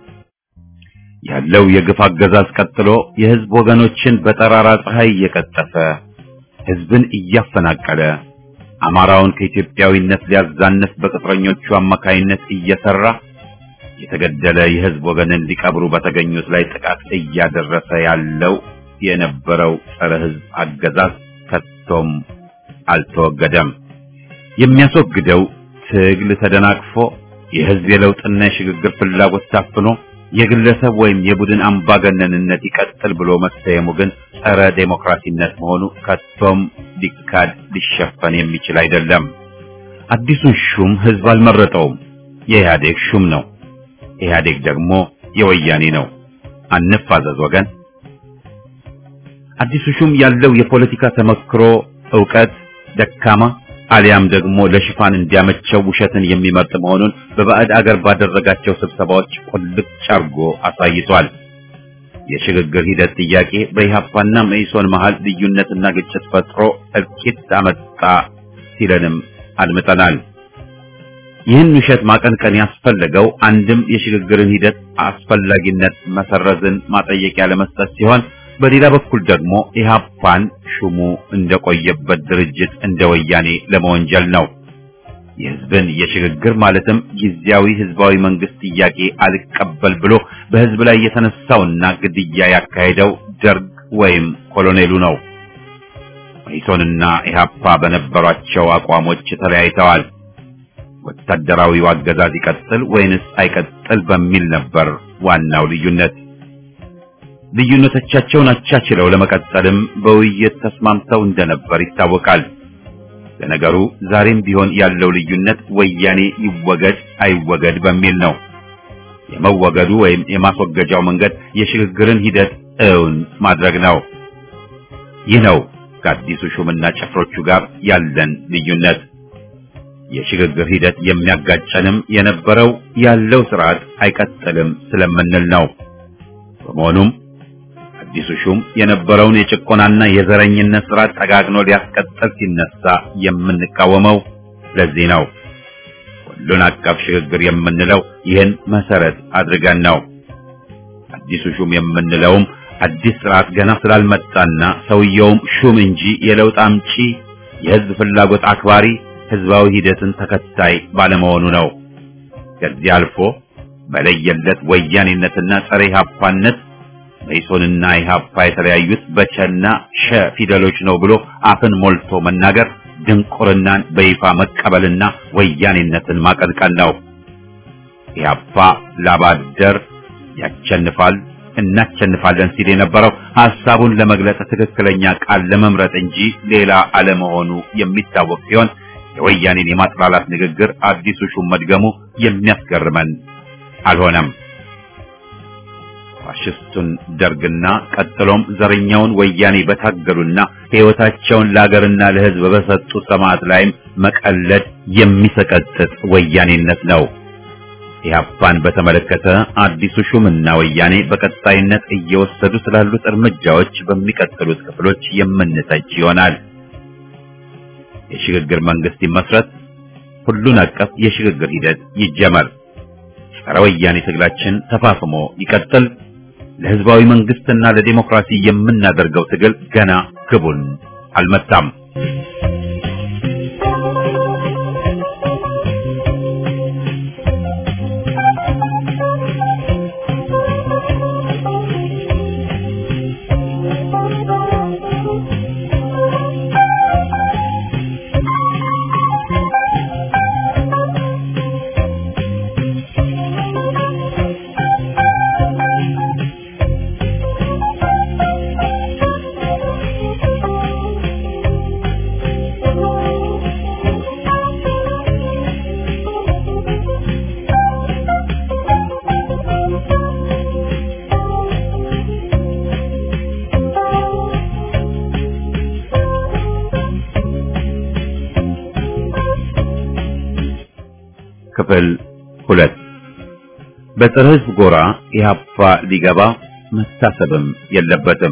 ያለው የግፍ አገዛዝ ቀጥሎ የህዝብ ወገኖችን በጠራራ ፀሐይ እየቀጠፈ ህዝብን እያፈናቀለ አማራውን ከኢትዮጵያዊነት ሊያዛንፍ በቅጥረኞቹ አማካይነት እየሰራ የተገደለ የህዝብ ወገንን ሊቀብሩ በተገኙት ላይ ጥቃት እያደረሰ ያለው የነበረው ጸረ ህዝብ አገዛዝ ከቶም አልተወገደም። የሚያስወግደው ትግል ተደናቅፎ የህዝብ የለውጥና የሽግግር ፍላጎት ታፍኖ የግለሰብ ወይም የቡድን አምባገነንነት ይቀጥል ብሎ መሰየሙ ግን ጸረ ዴሞክራሲነት መሆኑ ከቶም ሊካድ ሊሸፈን የሚችል አይደለም። አዲሱን ሹም ህዝብ አልመረጠውም። የኢህአዴግ ሹም ነው። ኢህአዴግ ደግሞ የወያኔ ነው። አንፋዘዝ ወገን። አዲሱ ሹም ያለው የፖለቲካ ተመክሮ ዕውቀት ደካማ አሊያም ደግሞ ለሽፋን እንዲያመቸው ውሸትን የሚመርጥ መሆኑን በባዕድ አገር ባደረጋቸው ስብሰባዎች ቁልጭ አርጎ አሳይቷል። የሽግግር ሂደት ጥያቄ በኢህአፓና መኢሶን መሃል ልዩነትና ግጭት ፈጥሮ እልቂት አመጣ ሲለንም አድምጠናል። ይህን ውሸት ማቀንቀን ያስፈለገው አንድም የሽግግርን ሂደት አስፈላጊነት መሰረዝን ማጠየቂያ ለመስጠት ሲሆን በሌላ በኩል ደግሞ ኢህአፓን ሹሙ እንደቆየበት ድርጅት እንደ ወያኔ ለመወንጀል ነው። የህዝብን የሽግግር ማለትም ጊዜያዊ ህዝባዊ መንግስት ጥያቄ አልቀበል ብሎ በህዝብ ላይ የተነሳውና ግድያ ያካሄደው ደርግ ወይም ኮሎኔሉ ነው። መኢሶንና ኢህአፓ በነበሯቸው አቋሞች ተለያይተዋል። ወታደራዊው አገዛዝ ይቀጥል ወይንስ አይቀጥል በሚል ነበር ዋናው ልዩነት። ልዩነቶቻቸውን አቻችለው ለመቀጠልም በውይይት ተስማምተው እንደነበር ይታወቃል። ለነገሩ ዛሬም ቢሆን ያለው ልዩነት ወያኔ ይወገድ አይወገድ በሚል ነው። የመወገዱ ወይም የማስወገጃው መንገድ የሽግግርን ሂደት እውን ማድረግ ነው። ይህ ነው ከአዲሱ ሹምና ጭፍሮቹ ጋር ያለን ልዩነት። የሽግግር ሂደት የሚያጋጨንም የነበረው ያለው ስርዓት አይቀጥልም ስለምንል ነው። በመሆኑም አዲሱ ሹም የነበረውን የጭቆናና የዘረኝነት ስርዓት ጠጋግኖ ሊያስቀጥል ሲነሳ የምንቃወመው ለዚህ ነው። ሁሉን አቀፍ ሽግግር የምንለው ይህን መሰረት አድርገን ነው። አዲሱ ሹም የምንለውም አዲስ ስርዓት ገና ስላልመጣና ሰውየውም ሹም እንጂ የለውጥ አምጪ የህዝብ ፍላጎት አክባሪ ህዝባዊ ሂደትን ተከታይ ባለመሆኑ ነው። ከዚህ አልፎ በለየለት ወያኔነትና ጸረ ኢህአፓነት መኢሶንና ኢህአፓ የተለያዩት በቸና ሸ ፊደሎች ነው ብሎ አፍን ሞልቶ መናገር ድንቁርናን በይፋ መቀበልና ወያኔነትን ማቀንቀን ነው። ኢህአፓ ላባደር ያቸንፋል እናቸንፋለን ሲል የነበረው ሐሳቡን ለመግለጽ ትክክለኛ ቃል ለመምረጥ እንጂ ሌላ አለመሆኑ የሚታወቅ ሲሆን የወያኔን የማጥላላት ንግግር አዲሱ ሹም መድገሙ የሚያስገርመን አልሆነም። ፋሽስቱን ደርግና ቀጥሎም ዘረኛውን ወያኔ በታገሉና ሕይወታቸውን ለሀገርና ለሕዝብ በሰጡ ሰማዕት ላይም መቀለድ የሚሰቀጥጥ ወያኔነት ነው። ኢህአፓን በተመለከተ አዲሱ ሹምና ወያኔ በቀጣይነት እየወሰዱ ስላሉት እርምጃዎች በሚቀጥሉት ክፍሎች የምንተች ይሆናል። የሽግግር መንግስት ይመስረት፣ ሁሉን አቀፍ የሽግግር ሂደት ይጀመር፣ ጸረ ወያኔ ትግላችን ተፋፍሞ ይቀጥል። ለህዝባዊ መንግስትና ለዲሞክራሲ የምናደርገው ትግል ገና ግቡን አልመታም። ክፍል 2 በፀረ ህዝብ ጎራ ኢህአፓ ሊገባ መታሰብም የለበትም።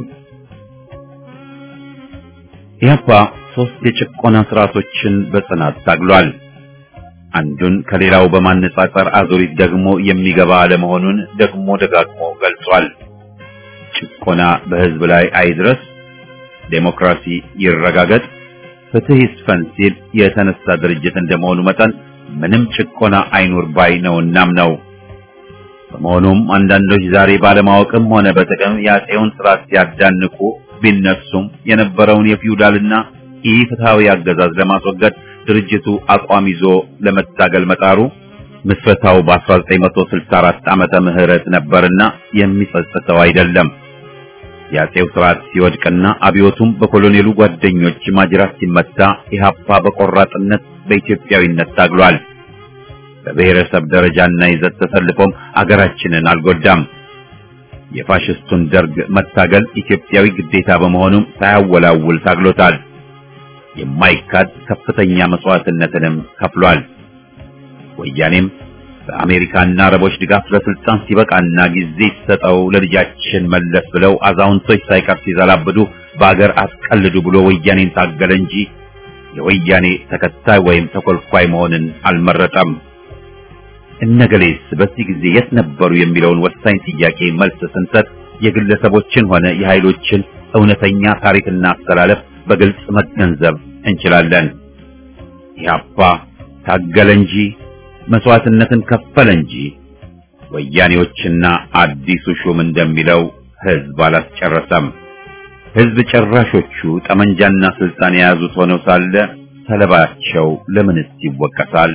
ኢህአፓ ሶስት የጭቆና ስርዓቶችን በጽናት ታግሏል። አንዱን ከሌላው በማነጻጸር አዙሪት ደግሞ የሚገባ አለመሆኑን ደግሞ ደጋግሞ ገልጿል። ጭቆና በህዝብ ላይ አይድረስ፣ ዴሞክራሲ ይረጋገጥ፣ ፍትህ ይስፈን ሲል የተነሳ ድርጅት እንደመሆኑ መጠን ምንም ጭቆና አይኑር ባይ ነውናም ነው። በመሆኑም አንዳንዶች ዛሬ ባለማወቅም ሆነ በጥቅም የአፄውን ስርዓት ሲያዳንቁ ቢነሱም የነበረውን የፊውዳልና ኢፍትሃዊ አገዛዝ ለማስወገድ ድርጅቱ አቋም ይዞ ለመታገል መጣሩ ምስረታው በ1964 ዓመተ ምህረት ነበርና የሚጸጽተው አይደለም። የአፄው ስርዓት ሲወድቅና አብዮቱም በኮሎኔሉ ጓደኞች ማጅራት ሲመታ ኢህአፓ በቆራጥነት በኢትዮጵያዊነት ታግሏል። በብሔረሰብ ደረጃና ይዘት ተሰልፎም አገራችንን አልጎዳም። የፋሽስቱን ደርግ መታገል ኢትዮጵያዊ ግዴታ በመሆኑም ሳያወላውል ታግሎታል። የማይካድ ከፍተኛ መስዋዕትነትንም ከፍሏል። ወያኔም በአሜሪካና አረቦች ድጋፍ ለስልጣን ሲበቃና ጊዜ ሲሰጠው ለልጃችን መለስ ብለው አዛውንቶች ሳይቀር ሲዘላብዱ በአገር አስቀልዱ ብሎ ወያኔን ታገለ እንጂ የወያኔ ተከታይ ወይም ተኮልኳይ መሆንን አልመረጠም። እነገሌስ በዚህ ጊዜ የት ነበሩ የሚለውን ወሳኝ ጥያቄ መልስ ስንሰጥ የግለሰቦችን ሆነ የኃይሎችን እውነተኛ ታሪክና አስተላለፍ በግልጽ መገንዘብ እንችላለን። ኢህአፓ ታገለ እንጂ መስዋዕትነትን ከፈለ እንጂ ወያኔዎችና አዲሱ ሹም እንደሚለው ህዝብ አላስጨረሰም። ህዝብ ጨራሾቹ ጠመንጃና ስልጣን የያዙት ሆነው ሳለ ሰለባቸው ለምንስ ይወቀሳል?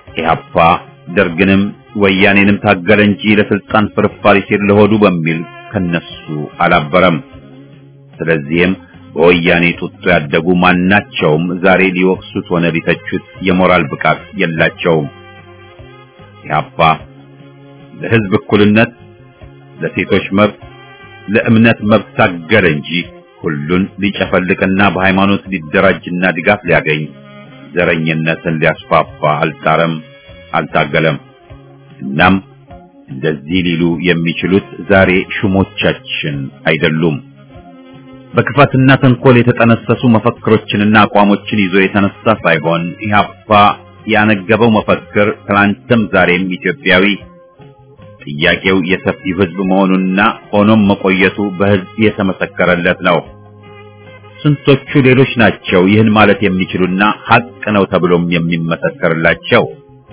ኢህአፓ ደርግንም ወያኔንም ታገለ እንጂ ለስልጣን ፍርፋሪ ሲል ለሆዱ በሚል ከነሱ አላበረም። ስለዚህም በወያኔ ጡጦ ያደጉ ማናቸውም ዛሬ ሊወቅሱት ሆነ ሊተቹት የሞራል ብቃት የላቸውም። ኢህአፓ ለህዝብ እኩልነት፣ ለሴቶች መብት፣ ለእምነት መብት ታገለ እንጂ ሁሉን ሊጨፈልቅና በሃይማኖት ሊደራጅና ድጋፍ ሊያገኝ ዘረኝነትን ሊያስፋፋ አልጣረም፣ አልታገለም። እናም እንደዚህ ሊሉ የሚችሉት ዛሬ ሹሞቻችን አይደሉም። በክፋትና ተንኮል የተጠነሰሱ መፈክሮችንና አቋሞችን ይዞ የተነሳ ሳይሆን ኢህአፓ ያነገበው መፈክር ትናንትም ዛሬም ኢትዮጵያዊ፣ ጥያቄው የሰፊው ህዝብ መሆኑና ሆኖም መቆየቱ በህዝብ የተመሰከረለት ነው። ስንቶቹ ሌሎች ናቸው ይህን ማለት የሚችሉና ሐቅ ነው ተብሎም የሚመሰከርላቸው?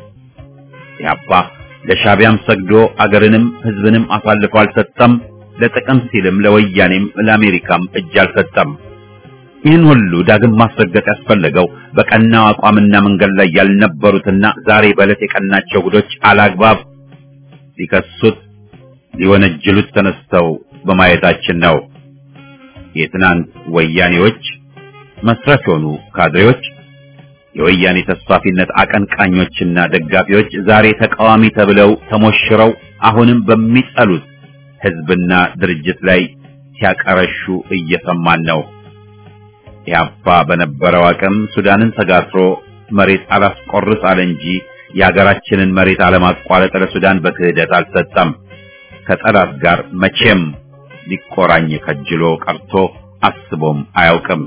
ኢህአፓ ለሻቢያም ሰግዶ አገርንም ህዝብንም አሳልፎ አልሰጠም። ለጥቅም ሲልም ለወያኔም ለአሜሪካም እጅ አልሰጠም። ይህን ሁሉ ዳግም ማስረገጥ ያስፈለገው በቀናው አቋምና መንገድ ላይ ያልነበሩትና ዛሬ በዕለት የቀናቸው ጉዶች አላግባብ ሊከሱት ሊወነጅሉት ተነስተው በማየታችን ነው። የትናንት ወያኔዎች መስራች ሆኑ ካድሬዎች፣ የወያኔ ተስፋፊነት አቀንቃኞችና ደጋፊዎች ዛሬ ተቃዋሚ ተብለው ተሞሽረው አሁንም በሚጠሉት ህዝብና ድርጅት ላይ ሲያቀረሹ እየሰማን ነው። ኢህአፓ በነበረው አቅም ሱዳንን ተጋትሮ መሬት አላስቆርጥ አለ እንጂ የሀገራችንን መሬት አለማቋረጥ ለሱዳን በክህደት አልሰጠም። ከጠላት ጋር መቼም ሊቆራኝ ከጅሎ ቀርቶ አስቦም አያውቅም።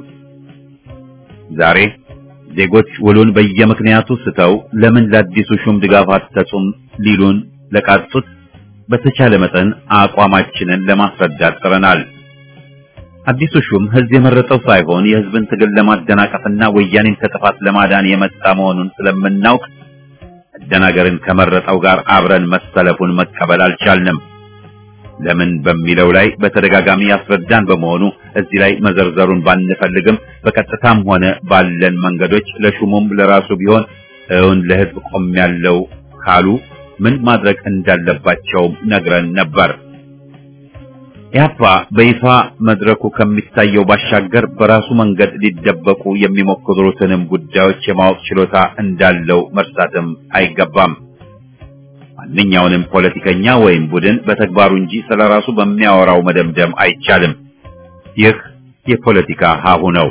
ዛሬ ዜጎች ውሉን በየምክንያቱ ስተው ለምን ለአዲሱ ሹም ድጋፍ አትሰጡም ሊሉን ለቃጡት በተቻለ መጠን አቋማችንን ለማስረዳት ጥረናል። አዲሱ ሹም ህዝብ የመረጠው ሳይሆን የህዝብን ትግል ለማደናቀፍና ወያኔን ከጥፋት ለማዳን የመጣ መሆኑን ስለምናውቅ መደናገርን ከመረጠው ጋር አብረን መሰለፉን መቀበል አልቻልንም። ለምን በሚለው ላይ በተደጋጋሚ ያስረዳን በመሆኑ እዚህ ላይ መዘርዘሩን ባንፈልግም በቀጥታም ሆነ ባለን መንገዶች ለሹሙም ለራሱ ቢሆን እውን ለህዝብ ቆም ያለው ካሉ ምን ማድረግ እንዳለባቸው ነግረን ነበር። ኢህአፓ በይፋ መድረኩ ከሚታየው ባሻገር በራሱ መንገድ ሊደበቁ የሚሞክሩትንም ጉዳዮች የማወቅ ችሎታ እንዳለው መርሳትም አይገባም። ማንኛውንም ፖለቲከኛ ወይም ቡድን በተግባሩ እንጂ ስለራሱ በሚያወራው መደምደም አይቻልም። ይህ የፖለቲካ ሀሁ ነው።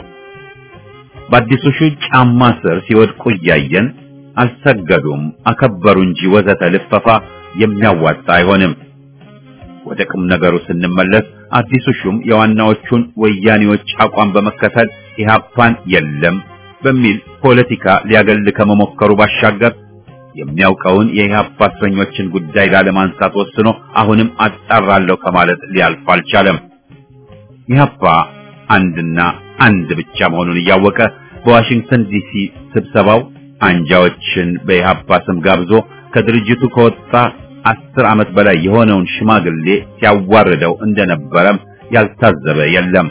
በአዲሱ ሹም ጫማ ስር ሲወድቁ እያየን አልሰገዱም አከበሩ እንጂ ወዘተ ልፈፋ የሚያዋጣ አይሆንም። ወደ ቁም ነገሩ ስንመለስ አዲሱ ሹም የዋናዎቹን ወያኔዎች አቋም በመከተል ኢህአፓን የለም በሚል ፖለቲካ ሊያገል ከመሞከሩ ባሻገር የሚያውቀውን የኢህአፓ እስረኞችን ጉዳይ ላለማንሳት ወስኖ አሁንም አጣራለሁ ከማለት ሊያልፍ አልቻለም። ኢህአፓ አንድና አንድ ብቻ መሆኑን እያወቀ በዋሽንግተን ዲሲ ስብሰባው አንጃዎችን በኢህአፓ ስም ጋብዞ ከድርጅቱ ከወጣ 10 ዓመት በላይ የሆነውን ሽማግሌ ሲያዋርደው እንደነበረም ያልታዘበ የለም።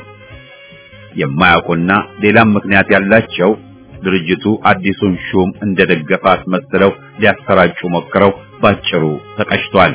የማያውቁና ሌላም ምክንያት ያላቸው ድርጅቱ አዲሱን ሹም እንደደገፈ አስመስለው ሊያሰራጩ ሞክረው ባጭሩ ተቀጭቷል።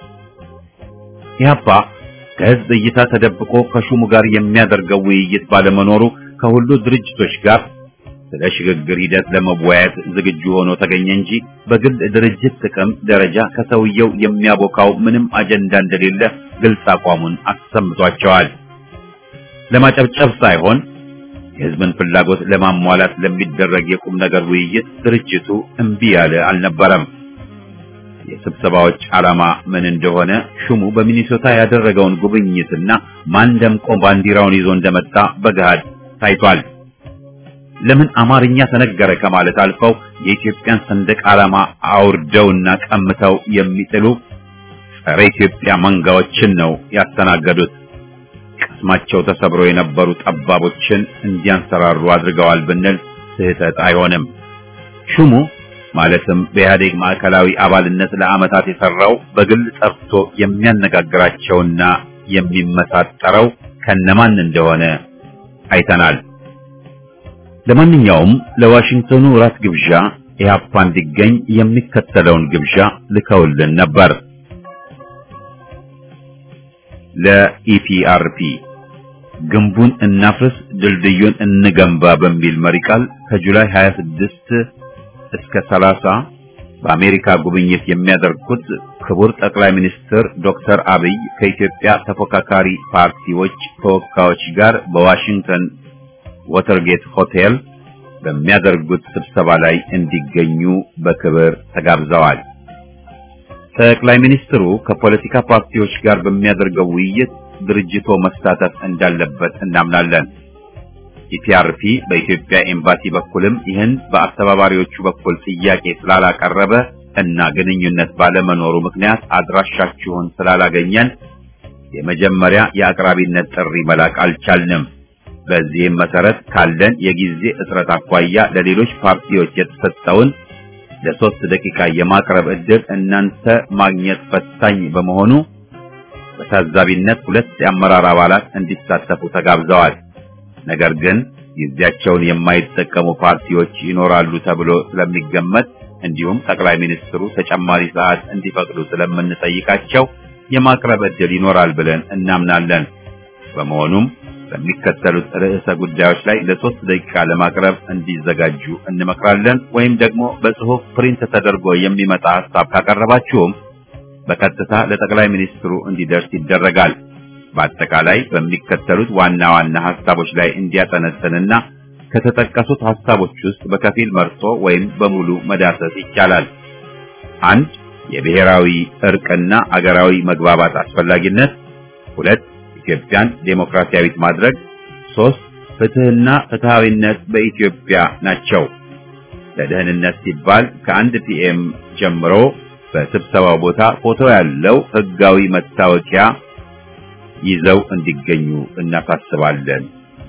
ኢህአፓ ከህዝብ እይታ ተደብቆ ከሹሙ ጋር የሚያደርገው ውይይት ባለመኖሩ ከሁሉ ድርጅቶች ጋር ስለ ሽግግር ሂደት ለመወያየት ዝግጁ ሆኖ ተገኘ እንጂ በግል ድርጅት ጥቅም ደረጃ ከሰውየው የሚያቦካው ምንም አጀንዳ እንደሌለ ግልጽ አቋሙን አሰምቷቸዋል። ለማጨብጨብ ሳይሆን የህዝብን ፍላጎት ለማሟላት ለሚደረግ የቁም ነገር ውይይት ድርጅቱ እምቢ ያለ አልነበረም። የስብሰባዎች ዓላማ ምን እንደሆነ ሹሙ በሚኒሶታ ያደረገውን ጉብኝትና ማን ደምቆ ባንዲራውን ይዞ እንደመጣ በገሃድ ታይቷል። ለምን አማርኛ ተነገረ ከማለት አልፈው የኢትዮጵያን ሰንደቅ ዓላማ አውርደውና ቀምተው የሚጥሉ ጸረ ኢትዮጵያ መንጋዎችን ነው ያስተናገዱት። ቅስማቸው ተሰብሮ የነበሩ ጠባቦችን እንዲያንሰራሩ አድርገዋል ብንል ስህተት አይሆንም። ሹሙ ማለትም በኢህአዴግ ማዕከላዊ አባልነት ለዓመታት የሰራው በግል ጠርቶ የሚያነጋግራቸውና የሚመሳጠረው ከነማን እንደሆነ አይተናል። ለማንኛውም ለዋሽንግተኑ ራት ግብዣ ኢህአፓ እንዲገኝ የሚከተለውን ግብዣ ልከውልን ነበር። ለኢፒአርፒ ግንቡን እናፍርስ ድልድዩን እንገንባ በሚል መሪ ቃል ከጁላይ 26 እስከ 30 በአሜሪካ ጉብኝት የሚያደርጉት ክቡር ጠቅላይ ሚኒስትር ዶክተር አብይ ከኢትዮጵያ ተፎካካሪ ፓርቲዎች ተወካዮች ጋር በዋሽንግተን ወተርጌት ሆቴል በሚያደርጉት ስብሰባ ላይ እንዲገኙ በክብር ተጋብዘዋል። ጠቅላይ ሚኒስትሩ ከፖለቲካ ፓርቲዎች ጋር በሚያደርገው ውይይት ድርጅቶ መሳተፍ እንዳለበት እናምናለን። ኢፒአርፒ በኢትዮጵያ ኤምባሲ በኩልም ይህን በአስተባባሪዎቹ በኩል ጥያቄ ስላላቀረበ እና ግንኙነት ባለመኖሩ ምክንያት አድራሻችሁን ስላላገኘን የመጀመሪያ የአቅራቢነት ጥሪ መላክ አልቻልንም። በዚህም መሰረት ካለን የጊዜ እጥረት አኳያ ለሌሎች ፓርቲዎች የተሰጠውን ለ3 ደቂቃ የማቅረብ ዕድል እናንተ ማግኘት ፈታኝ በመሆኑ በታዛቢነት 2 የአመራር አባላት እንዲሳተፉ ተጋብዘዋል። ነገር ግን ጊዜያቸውን የማይጠቀሙ ፓርቲዎች ይኖራሉ ተብሎ ስለሚገመት እንዲሁም ጠቅላይ ሚኒስትሩ ተጨማሪ ሰዓት እንዲፈቅዱ ስለምንጠይቃቸው የማቅረብ ዕድል ይኖራል ብለን እናምናለን። በመሆኑም በሚከተሉት ርዕሰ ጉዳዮች ላይ ለ3 ደቂቃ ለማቅረብ እንዲዘጋጁ እንመክራለን። ወይም ደግሞ በጽሑፍ ፕሪንት ተደርጎ የሚመጣ ሐሳብ ካቀረባችሁም በቀጥታ ለጠቅላይ ሚኒስትሩ እንዲደርስ ይደረጋል። በአጠቃላይ በሚከተሉት ዋና ዋና ሐሳቦች ላይ እንዲያጠነጥንና ከተጠቀሱት ሐሳቦች ውስጥ በከፊል መርጦ ወይም በሙሉ መዳሰስ ይቻላል። 1. የብሔራዊ እርቅና አገራዊ መግባባት አስፈላጊነት፣ 2. ኢትዮጵያን ዴሞክራሲያዊት ማድረግ፣ 3. ፍትህና ፍትሃዊነት በኢትዮጵያ ናቸው። ለደህንነት ሲባል ከ1 ፒኤም ጀምሮ በስብሰባው ቦታ ፎቶ ያለው ህጋዊ መታወቂያ ይዘው እንዲገኙ እናሳስባለን።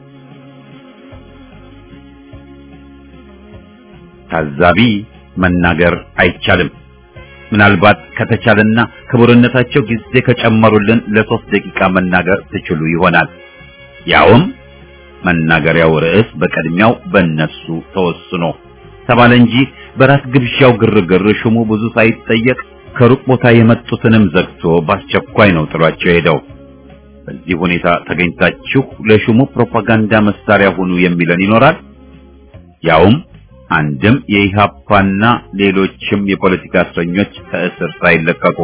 ታዛቢ መናገር አይቻልም። ምናልባት ከተቻለና ክቡርነታቸው ጊዜ ከጨመሩልን ለ3 ደቂቃ መናገር ትችሉ ይሆናል። ያውም መናገሪያው ርዕስ በቀድሚያው በእነሱ ተወስኖ ተባለ እንጂ በራስ ግብዣው ግርግር ሹሙ ብዙ ሳይጠየቅ ከሩቅ ቦታ የመጡትንም ዘግቶ በአስቸኳይ ነው ጥሏቸው ሄደው። በዚህ ሁኔታ ተገኝታችሁ ለሹሙ ፕሮፓጋንዳ መሳሪያ ሁኑ የሚለን ይኖራል። ያውም አንድም የኢሃፓና ሌሎችም የፖለቲካ እስረኞች ከእስር ሳይለቀቁ።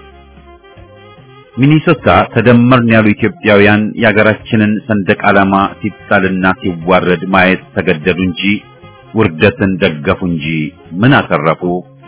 ሚኒሶታ ተደመርን ያሉ ኢትዮጵያውያን የሀገራችንን ሰንደቅ ዓላማ ሲጣልና ሲዋረድ ማየት ተገደዱ እንጂ ውርደትን ደገፉ እንጂ ምን አተረፉ?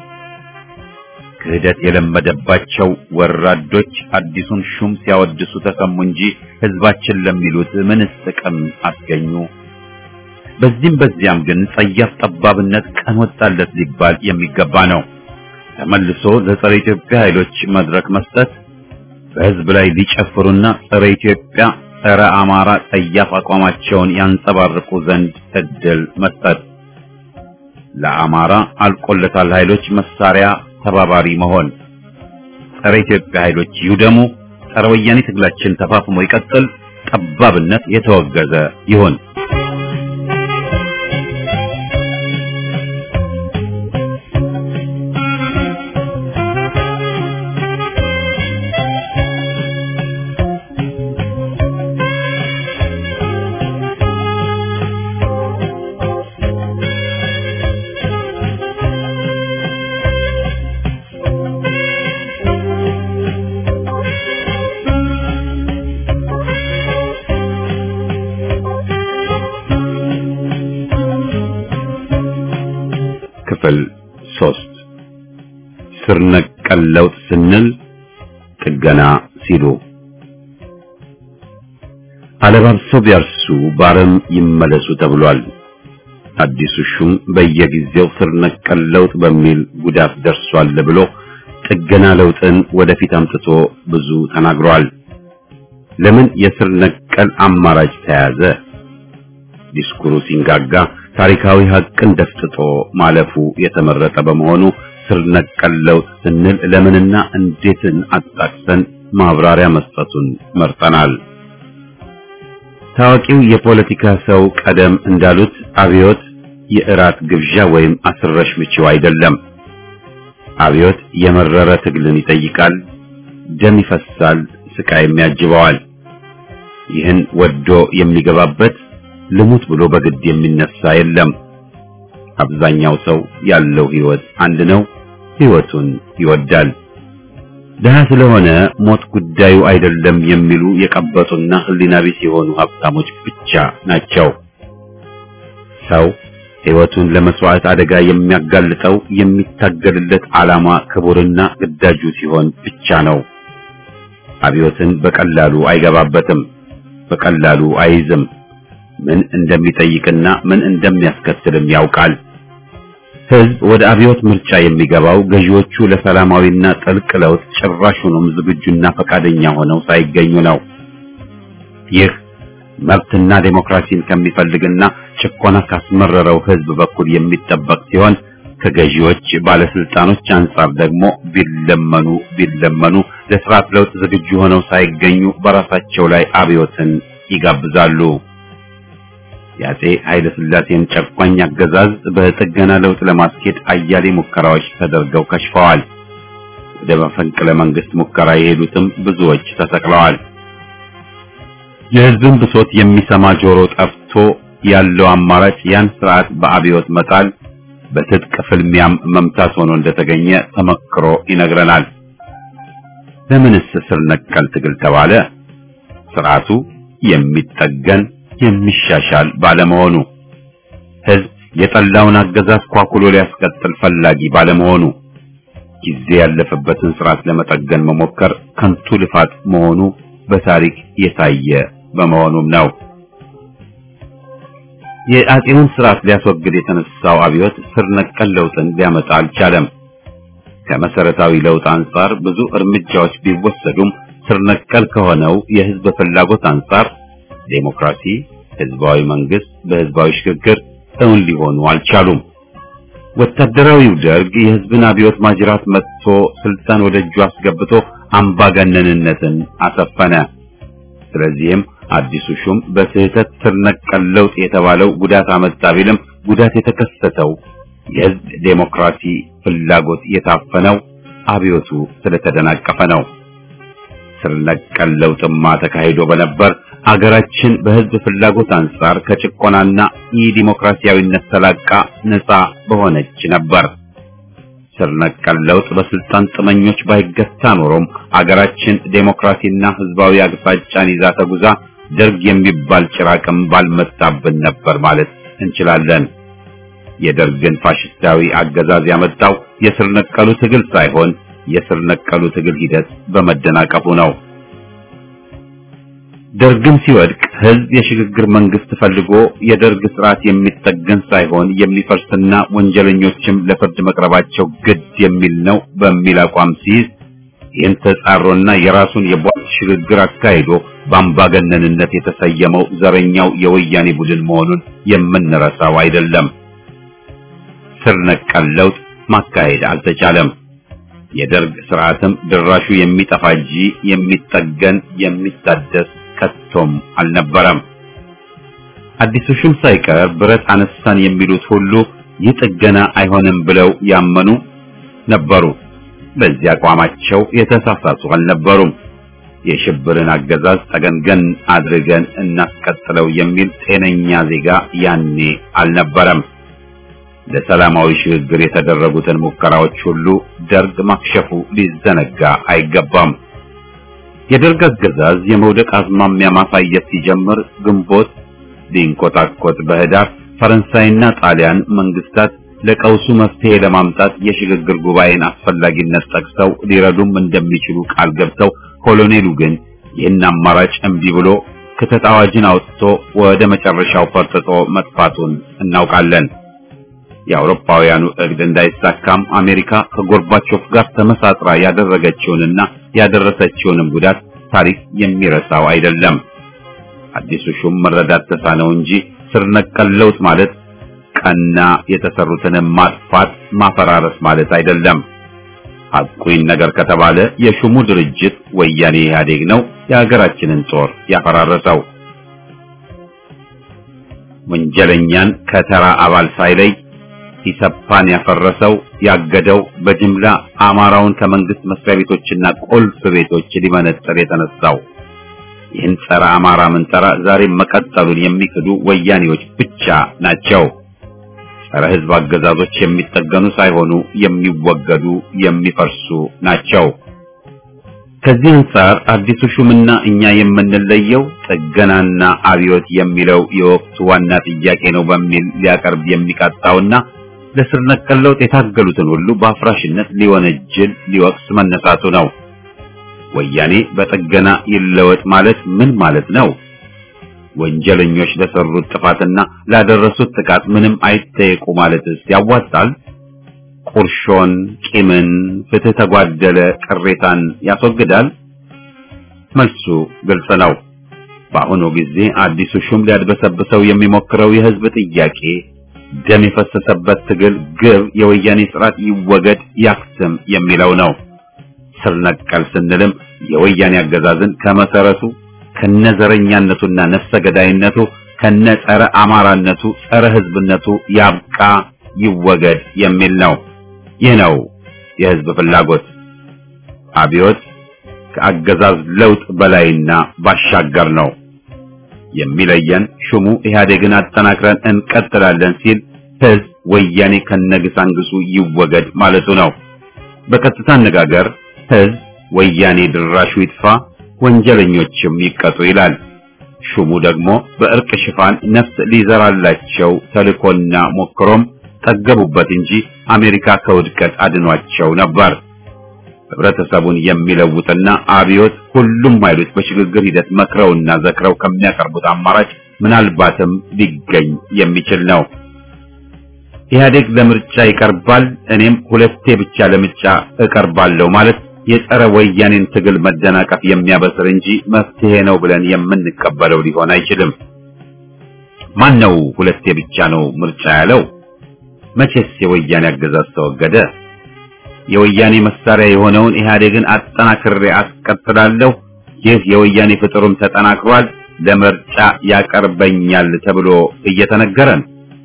ክህደት የለመደባቸው ወራዶች አዲሱን ሹም ሲያወድሱ ተሰሙ እንጂ ህዝባችን ለሚሉት ምንስ ጥቅም አስገኙ? በዚህም በዚያም ግን ጸያፍ ጠባብነት ቀን ወጣለት ሊባል የሚገባ ነው። ተመልሶ ለጸረ ኢትዮጵያ ኃይሎች መድረክ መስጠት፣ በህዝብ ላይ ሊጨፍሩና ጸረ ኢትዮጵያ ጸረ አማራ ጸያፍ አቋማቸውን ያንጸባርቁ ዘንድ እድል መስጠት፣ ለአማራ አልቆለታል ኃይሎች መሳሪያ ተባባሪ መሆን፣ ጸረ ኢትዮጵያ ኃይሎች ይውደሙ፣ ጸረ ወያኔ ትግላችን ተፋፍሞ ይቀጥል፣ ጠባብነት የተወገዘ ይሁን። ክፍል 3 ስር ነቀል ለውጥ ስንል ጥገና ሲሉ አለባብሰው ቢያርሱ ባረም ይመለሱ ተብሏል። አዲሱ ሹም በየጊዜው ስር ነቀል ለውጥ በሚል ጉዳት ደርሷል ብሎ ጥገና ለውጥን ወደፊት አምጥቶ ብዙ ተናግሯል። ለምን የስር ነቀል አማራጭ ተያዘ? ዲስኩሩ ሲንጋጋ ታሪካዊ ሀቅን ደፍጥጦ ማለፉ የተመረጠ በመሆኑ ስር ነቀል ለውጥ ስንል ለምንና እንዴትን አጣቅሰን ማብራሪያ መስጠቱን መርጠናል። ታዋቂው የፖለቲካ ሰው ቀደም እንዳሉት አብዮት የእራት ግብዣ ወይም አስረሽ ምቺው አይደለም። አብዮት የመረረ ትግልን ይጠይቃል። ደም ይፈሳል፣ ስቃይም ያጅበዋል። ይህን ወዶ የሚገባበት ልሙት ብሎ በግድ የሚነሳ የለም። አብዛኛው ሰው ያለው ህይወት አንድ ነው፣ ህይወቱን ይወዳል። ደሃ ስለሆነ ሞት ጉዳዩ አይደለም የሚሉ የቀበጡና ህሊና ቢስ የሆኑ ሀብታሞች ብቻ ናቸው። ሰው ህይወቱን ለመስዋዕት አደጋ የሚያጋልጠው የሚታገልለት ዓላማ ክቡርና ግዳጁ ሲሆን ብቻ ነው። አብዮትን በቀላሉ አይገባበትም፣ በቀላሉ አይይዝም። ምን እንደሚጠይቅና ምን እንደሚያስከትልም ያውቃል። ህዝብ ወደ አብዮት ምርጫ የሚገባው ገዢዎቹ ለሰላማዊና ጥልቅ ለውጥ ጭራሹንም ዝግጁና ፈቃደኛ ሆነው ሳይገኙ ነው። ይህ መብትና ዴሞክራሲን ከሚፈልግና ጭቆና ካስመረረው ህዝብ በኩል የሚጠበቅ ሲሆን ከገዢዎች ባለስልጣኖች አንጻር ደግሞ ቢለመኑ ለስርዓት ለውጥ ዝግጁ ሆነው ሳይገኙ በራሳቸው ላይ አብዮትን ይጋብዛሉ። የአፄ ኃይለ ሥላሴን ጨቋኝ አገዛዝ በጥገና ለውጥ ለማስኬድ አያሌ ሙከራዎች ተደርገው ከሽፈዋል። ወደ መፈንቅለ መንግስት ሙከራ የሄዱትም ብዙዎች ተሰቅለዋል። የህዝብን ብሶት የሚሰማ ጆሮ ጠፍቶ ያለው አማራጭ ያን ስርዓት በአብዮት መጣል፣ በትጥቅ ፍልሚያም መምታት ሆኖ እንደተገኘ ተመክሮ ይነግረናል። ለምንስ ስር ነቀል ትግል ተባለ? ስርዓቱ የሚጠገን የሚሻሻል ባለመሆኑ፣ ህዝብ የጠላውን አገዛዝ ኳኩሎ ሊያስቀጥል ፈላጊ ባለመሆኑ፣ ጊዜ ያለፈበትን ስርዓት ለመጠገን መሞከር ከንቱ ልፋት መሆኑ በታሪክ የታየ በመሆኑም ነው። የአፄውን ስርዓት ሊያስወግድ የተነሳው አብዮት ስር ነቀል ለውጥን ሊያመጣ አልቻለም። ከመሰረታዊ ለውጥ አንጻር ብዙ እርምጃዎች ቢወሰዱም ስር ነቀል ከሆነው የህዝብ ፍላጎት አንጻር ዴሞክራሲ፣ ህዝባዊ መንግስት በህዝባዊ ሽግግር እውን ሊሆኑ አልቻሉም። ወታደራዊው ደርግ የህዝብን አብዮት ማጅራት መጥቶ ስልጣን ወደ እጁ አስገብቶ አምባገነንነትን አሰፈነ። ስለዚህም አዲሱ ሹም በስህተት ስር ነቀል ለውጥ የተባለው ጉዳት አመጣ ቢልም ጉዳት የተከሰተው የህዝብ ዴሞክራሲ ፍላጎት የታፈነው አብዮቱ ስለተደናቀፈ ነው። ስር ነቀል ለውጥማ ተካሂዶ በነበር አገራችን በህዝብ ፍላጎት አንጻር ከጭቆናና የዲሞክራሲያዊነት ተላቃ ነፃ በሆነች ነበር። ስር ነቀል ለውጥ በስልጣን ጥመኞች ባይገታ ኖሮም አገራችን ዴሞክራሲና ህዝባዊ አቅጣጫን ይዛ ተጉዛ ደርግ የሚባል ጭራቅም ባልመጣብን ነበር ማለት እንችላለን። የደርግን ፋሽስታዊ አገዛዝ ያመጣው የስር ነቀሉ ትግል ሳይሆን የስር ነቀሉ ትግል ሂደት በመደናቀፉ ነው። ደርግም ሲወድቅ ህዝብ የሽግግር መንግስት ፈልጎ የደርግ ስርዓት የሚጠገን ሳይሆን የሚፈርስና ወንጀለኞችም ለፍርድ መቅረባቸው ግድ የሚል ነው በሚል አቋም ሲይዝ ይህን ተጻሮና የራሱን የቧልት ሽግግር አካሂዶ በአምባገነንነት የተሰየመው ዘረኛው የወያኔ ቡድን መሆኑን የምንረሳው አይደለም። ስር ነቀል ለውጥ ማካሄድ አልተቻለም። የደርግ ስርዓትም ድራሹ የሚጠፋ እንጂ የሚጠገን የሚታደስ ከቶም አልነበረም። አዲሱ ሹም ሳይቀር ብረት አነሳን የሚሉት ሁሉ ይህ ጥገና አይሆንም ብለው ያመኑ ነበሩ። በዚህ አቋማቸው የተሳሳቱ አልነበሩም። የሽብርን አገዛዝ ጠገንገን አድርገን እናስቀጥለው የሚል ጤነኛ ዜጋ ያኔ አልነበረም። ለሰላማዊ ሽግግር የተደረጉትን ሙከራዎች ሁሉ ደርግ ማክሸፉ ሊዘነጋ አይገባም። የደርግ አገዛዝ የመውደቅ አዝማሚያ ማሳየት ሲጀምር ግንቦት ሊንቆጣቆጥ በህዳር ፈረንሳይና ጣሊያን መንግስታት ለቀውሱ መፍትሄ ለማምጣት የሽግግር ጉባኤን አስፈላጊነት ጠቅሰው ሊረዱም እንደሚችሉ ቃል ገብተው ኮሎኔሉ ግን ይህን አማራጭ እምቢ ብሎ ክተት አዋጅን አውጥቶ ወደ መጨረሻው ፈርጥጦ መጥፋቱን እናውቃለን። የአውሮፓውያኑ እቅድ እንዳይሳካም አሜሪካ ከጎርባቾፍ ጋር ተመሳጥራ ያደረገችውንና ያደረሰችውንም ጉዳት ታሪክ የሚረሳው አይደለም። አዲሱ ሹም መረዳት ተሳነው እንጂ ስር ነቀል ለውጥ ማለት ቀና የተሰሩትን ማጥፋት ማፈራረስ ማለት አይደለም። ሐቁን ነገር ከተባለ የሹሙ ድርጅት ወያኔ ኢህአዴግ ነው የሀገራችንን ጦር ያፈራረሰው። ወንጀለኛን ከተራ አባል ሳይለይ ኢሰፓን ያፈረሰው ያገደው በጅምላ አማራውን ከመንግስት መስሪያ ቤቶችና ቁልፍ ቤቶች ሊመነጥር የተነሳው። ይህን ጸረ አማራ ምንጠራ ዛሬ መቀጠሉን የሚክዱ ወያኔዎች ብቻ ናቸው። ጸረ ህዝብ አገዛዞች የሚጠገኑ ሳይሆኑ የሚወገዱ የሚፈርሱ ናቸው። ከዚህ አንጻር አዲሱ ሹምና እኛ የምንለየው ጥገናና አብዮት የሚለው የወቅቱ ዋና ጥያቄ ነው በሚል ሊያቀርብ የሚቃጣውና ለስር ነቀል ለውጥ የታገሉትን ሁሉ በአፍራሽነት ሊወነጅል ሊወቅስ መነሳቱ ነው። ወያኔ በጥገና ይለወጥ ማለት ምን ማለት ነው? ወንጀለኞች ለሰሩት ጥፋትና ላደረሱት ጥቃት ምንም አይጠየቁ ማለትስ ያዋጣል? ቁርሾን፣ ቂምን፣ ፍትህ ተጓደለ ቅሬታን ያስወግዳል? መልሱ ግልጽ ነው። በአሁኑ ጊዜ አዲሱ ሹም ሊያድበሰብሰው የሚሞክረው የህዝብ ጥያቄ ደም የፈሰሰበት ትግል ግብ የወያኔ ስርዓት ይወገድ ያክስም የሚለው ነው። ስር ነቀል ስንልም የወያኔ አገዛዝን ከመሰረቱ ከነዘረኛነቱና ነፍሰ ገዳይነቱ ከነጸረ አማራነቱ ጸረ ህዝብነቱ ያብቃ ይወገድ የሚል ነው። ይህ ነው የህዝብ ፍላጎት። አብዮት ከአገዛዝ ለውጥ በላይና ባሻገር ነው። የሚለየን ሹሙ ኢህአዴግን አጠናክረን እንቀጥላለን ሲል ህዝብ ወያኔ ከነግሳንግሱ ይወገድ ማለቱ ነው። በቀጥታ አነጋገር ህዝብ ወያኔ ድራሹ ይጥፋ፣ ወንጀለኞችም ይቀጡ ይላል። ሹሙ ደግሞ በእርቅ ሽፋን ነፍስ ሊዘራላቸው ተልኮና ሞክሮም ጠገቡበት እንጂ አሜሪካ ከውድቀት አድኗቸው ነበር። ህብረተሰቡን የሚለውጥና አብዮት ሁሉም ኃይሎች በሽግግር ሂደት መክረውና ዘክረው ከሚያቀርቡት አማራጭ ምናልባትም ሊገኝ የሚችል ነው። ኢህአዴግ ለምርጫ ይቀርባል፣ እኔም ሁለቴ ብቻ ለምርጫ እቀርባለሁ ማለት የጸረ ወያኔን ትግል መደናቀፍ የሚያበስር እንጂ መፍትሄ ነው ብለን የምንቀበለው ሊሆን አይችልም። ማን ነው ሁለቴ ብቻ ነው ምርጫ ያለው? መቼስ የወያኔ አገዛዝ ተወገደ? የወያኔ መሳሪያ የሆነውን ኢህአዴግን አጠናክሬ አስቀጥላለሁ፣ ይህ የወያኔ ፍጥሩም ተጠናክሯል፣ ለምርጫ ያቀርበኛል ተብሎ እየተነገረን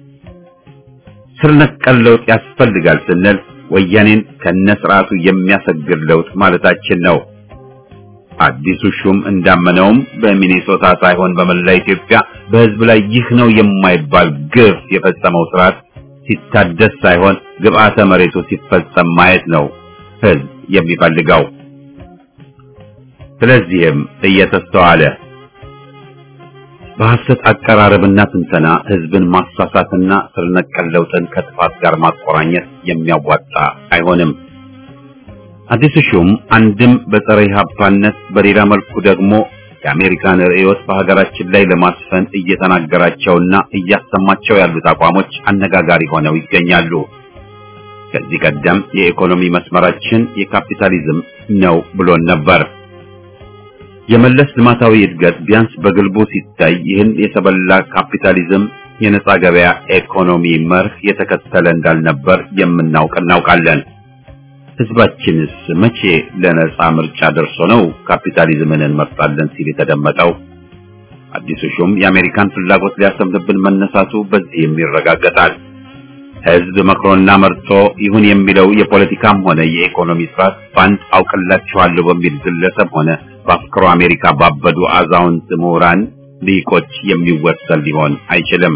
ስር ነቀል ለውጥ ያስፈልጋል ስንል ወያኔን ከነስርዓቱ የሚያሰግድ ለውጥ ማለታችን ነው። አዲሱ ሹም እንዳመነውም በሚኔሶታ ሳይሆን በመላ ኢትዮጵያ በህዝብ ላይ ይህ ነው የማይባል ግፍ የፈጸመው ስርዓት ሲታደስ ሳይሆን ግብአተ መሬቱ ሲፈጸም ማየት ነው ህዝብ የሚፈልገው። ስለዚህም እየተስተዋለ በሐሰት አቀራረብና ትንተና ህዝብን ማሳሳትና ስር ነቀል ለውጥን ከጥፋት ጋር ማቆራኘት የሚያዋጣ አይሆንም። አዲሱ ሹም አንድም በጸረ ኢህአፓነት በሌላ መልኩ ደግሞ የአሜሪካን ርዕዮት በሀገራችን ላይ ለማስፈን እየተናገራቸውና እያሰማቸው ያሉት አቋሞች አነጋጋሪ ሆነው ይገኛሉ። ከዚህ ቀደም የኢኮኖሚ መስመራችን የካፒታሊዝም ነው ብሎን ነበር። የመለስ ልማታዊ እድገት ቢያንስ በግልቡ ሲታይ ይህን የተበላ ካፒታሊዝም የነጻ ገበያ ኢኮኖሚ መርህ የተከተለ እንዳልነበር እናውቃለን። ህዝባችንስ መቼ ለነጻ ምርጫ ደርሶ ነው ካፒታሊዝምን እንመርጣለን ሲል የተደመጠው? አዲሱ ሹም የአሜሪካን ፍላጎት ሊያሰምርብን መነሳቱ በዚህም ይረጋገጣል። ህዝብ መክሮና መርጦ ይሁን የሚለው የፖለቲካም ሆነ የኢኮኖሚ ስርዓት ባንድ አውቅላችኋለሁ በሚል ግለሰብ ሆነ በአፍክሮ አሜሪካ ባበዱ አዛውንት ምሁራን ሊቆች የሚወሰን ሊሆን አይችልም።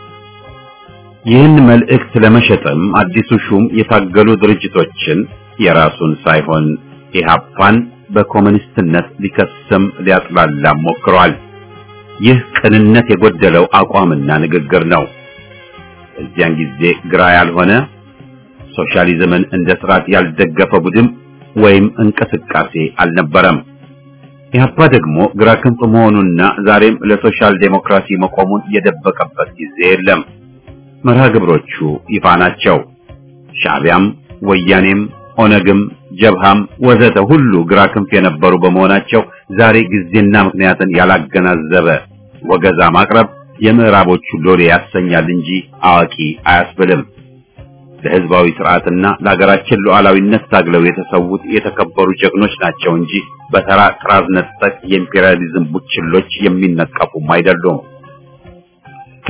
ይህን መልእክት ለመሸጥም አዲሱ ሹም የታገሉ ድርጅቶችን የራሱን ሳይሆን ኢህአፓን በኮሙኒስትነት ሊከስም ሊያጥላላ ሞክሯል። ይህ ቅንነት የጎደለው አቋምና ንግግር ነው። እዚያን ጊዜ ግራ ያልሆነ ሶሻሊዝምን እንደ ስርዓት ያልደገፈ ቡድን ወይም እንቅስቃሴ አልነበረም። ኢህአፓ ደግሞ ግራ ክንፍ መሆኑና ዛሬም ለሶሻል ዴሞክራሲ መቆሙን የደበቀበት ጊዜ የለም። መርሃ ግብሮቹ ይፋ ናቸው። ሻዕቢያም ወያኔም ኦነግም ጀብሃም ወዘተ ሁሉ ግራ ክንፍ የነበሩ በመሆናቸው ዛሬ ጊዜና ምክንያትን ያላገናዘበ ወገዛ ማቅረብ የምዕራቦቹ ሎሌ ያሰኛል እንጂ አዋቂ አያስብልም። ለህዝባዊ ስርዓትና ለሀገራችን ሉዓላዊነት ታግለው የተሰዉት የተከበሩ ጀግኖች ናቸው እንጂ በተራ ጥራዝ ነጠቅ የኢምፔሪያሊዝም ቡችሎች የሚነቀፉም አይደሉም።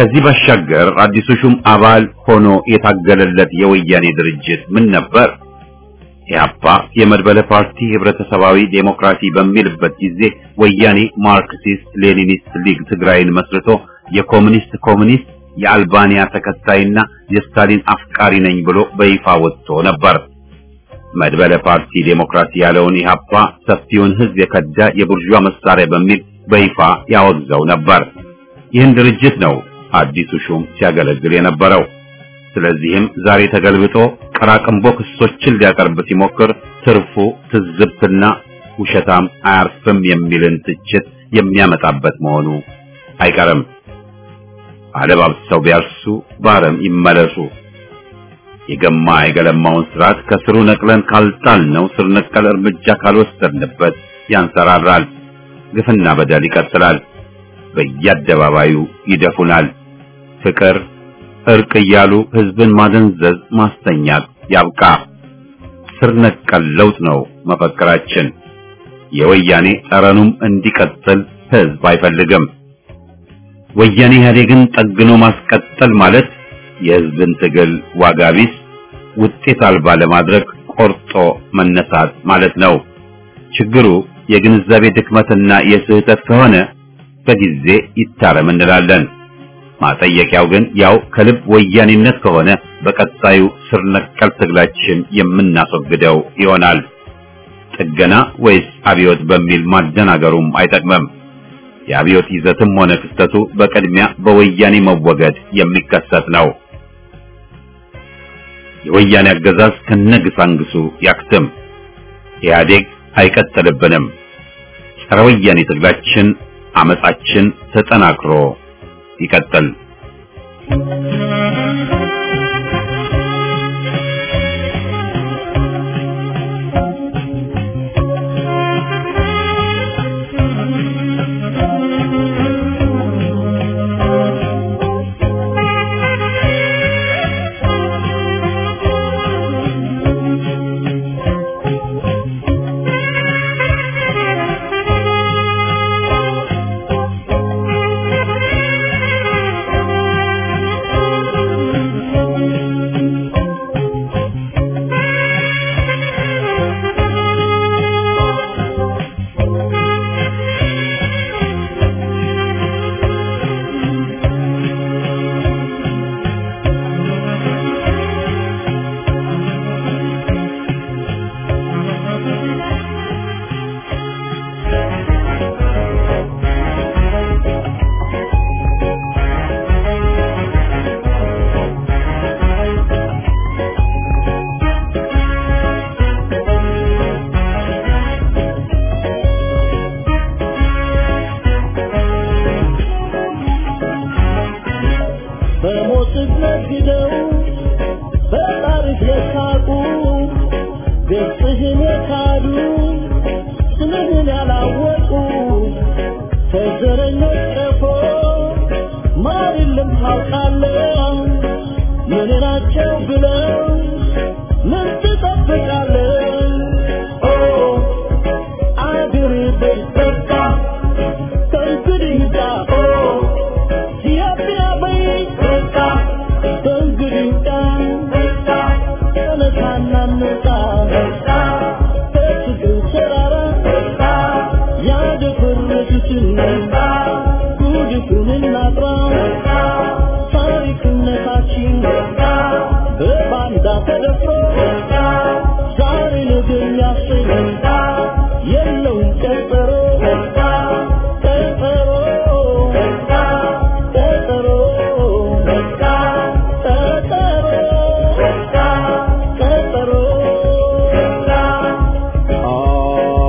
ከዚህ ባሻገር አዲሱ ሹም አባል ሆኖ የታገለለት የወያኔ ድርጅት ምን ነበር? ኢህአፓ የመድበለ ፓርቲ ህብረተሰባዊ ዴሞክራሲ በሚልበት ጊዜ ወያኔ ማርክሲስት ሌኒኒስት ሊግ ትግራይን መስርቶ የኮሙኒስት የአልባኒያ ተከታይና የስታሊን አፍቃሪ ነኝ ብሎ በይፋ ወጥቶ ነበር። መድበለ ፓርቲ ዴሞክራሲ ያለውን ኢህአፓ ሰፊውን ህዝብ የከዳ የቡርዣ መሳሪያ በሚል በይፋ ያወግዘው ነበር። ይህን ድርጅት ነው አዲሱ ሹም ሲያገለግል የነበረው። ስለዚህም ዛሬ ተገልብጦ ቀራቅንቦ ክሶችን ሊያቀርብ ሲሞክር ትርፉ ትዝብትና ውሸታም አያርፍም የሚልን ትችት የሚያመጣበት መሆኑ አይቀርም። አለባብሰው ቢያርሱ ባረም ይመለሱ። የገማ የገለማውን ስርዓት ከስሩ ነቅለን ካልጣልነው ስር ነቀል እርምጃ ካልወሰድንበት ያንሰራራል። ግፍና በደል ይቀጥላል። በየአደባባዩ ይደፉናል። ፍቅር እርቅ እያሉ ህዝብን ማደንዘዝ ማስተኛት ያብቃ። ስር ነቀል ለውጥ ነው መፈክራችን። የወያኔ ጠረኑም እንዲቀጥል ህዝብ አይፈልግም። ወያኔ ኢህአዴግን ጠግኖ ማስቀጠል ማለት የህዝብን ትግል ዋጋ ቢስ ውጤት አልባ ለማድረግ ቆርጦ መነሳት ማለት ነው። ችግሩ የግንዛቤ ድክመትና የስህተት ከሆነ በጊዜ ይታረም እንላለን። ማጠየቂያው ግን ያው ከልብ ወያኔነት ከሆነ በቀጣዩ ስር ነቀል ትግላችን የምናስወግደው ይሆናል። ጥገና ወይስ አብዮት በሚል ማደናገሩም አይጠቅምም። የአብዮት ይዘትም ሆነ ክስተቱ በቅድሚያ በወያኔ መወገድ የሚከሰት ነው። የወያኔ አገዛዝ ከነግሳንግሱ ያክትም። ኢህአዴግ አይቀጥልብንም። ጸረ ወያኔ ትግላችን አመጻችን ተጠናክሮ ይቀጥል።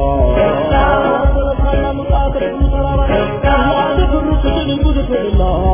Allah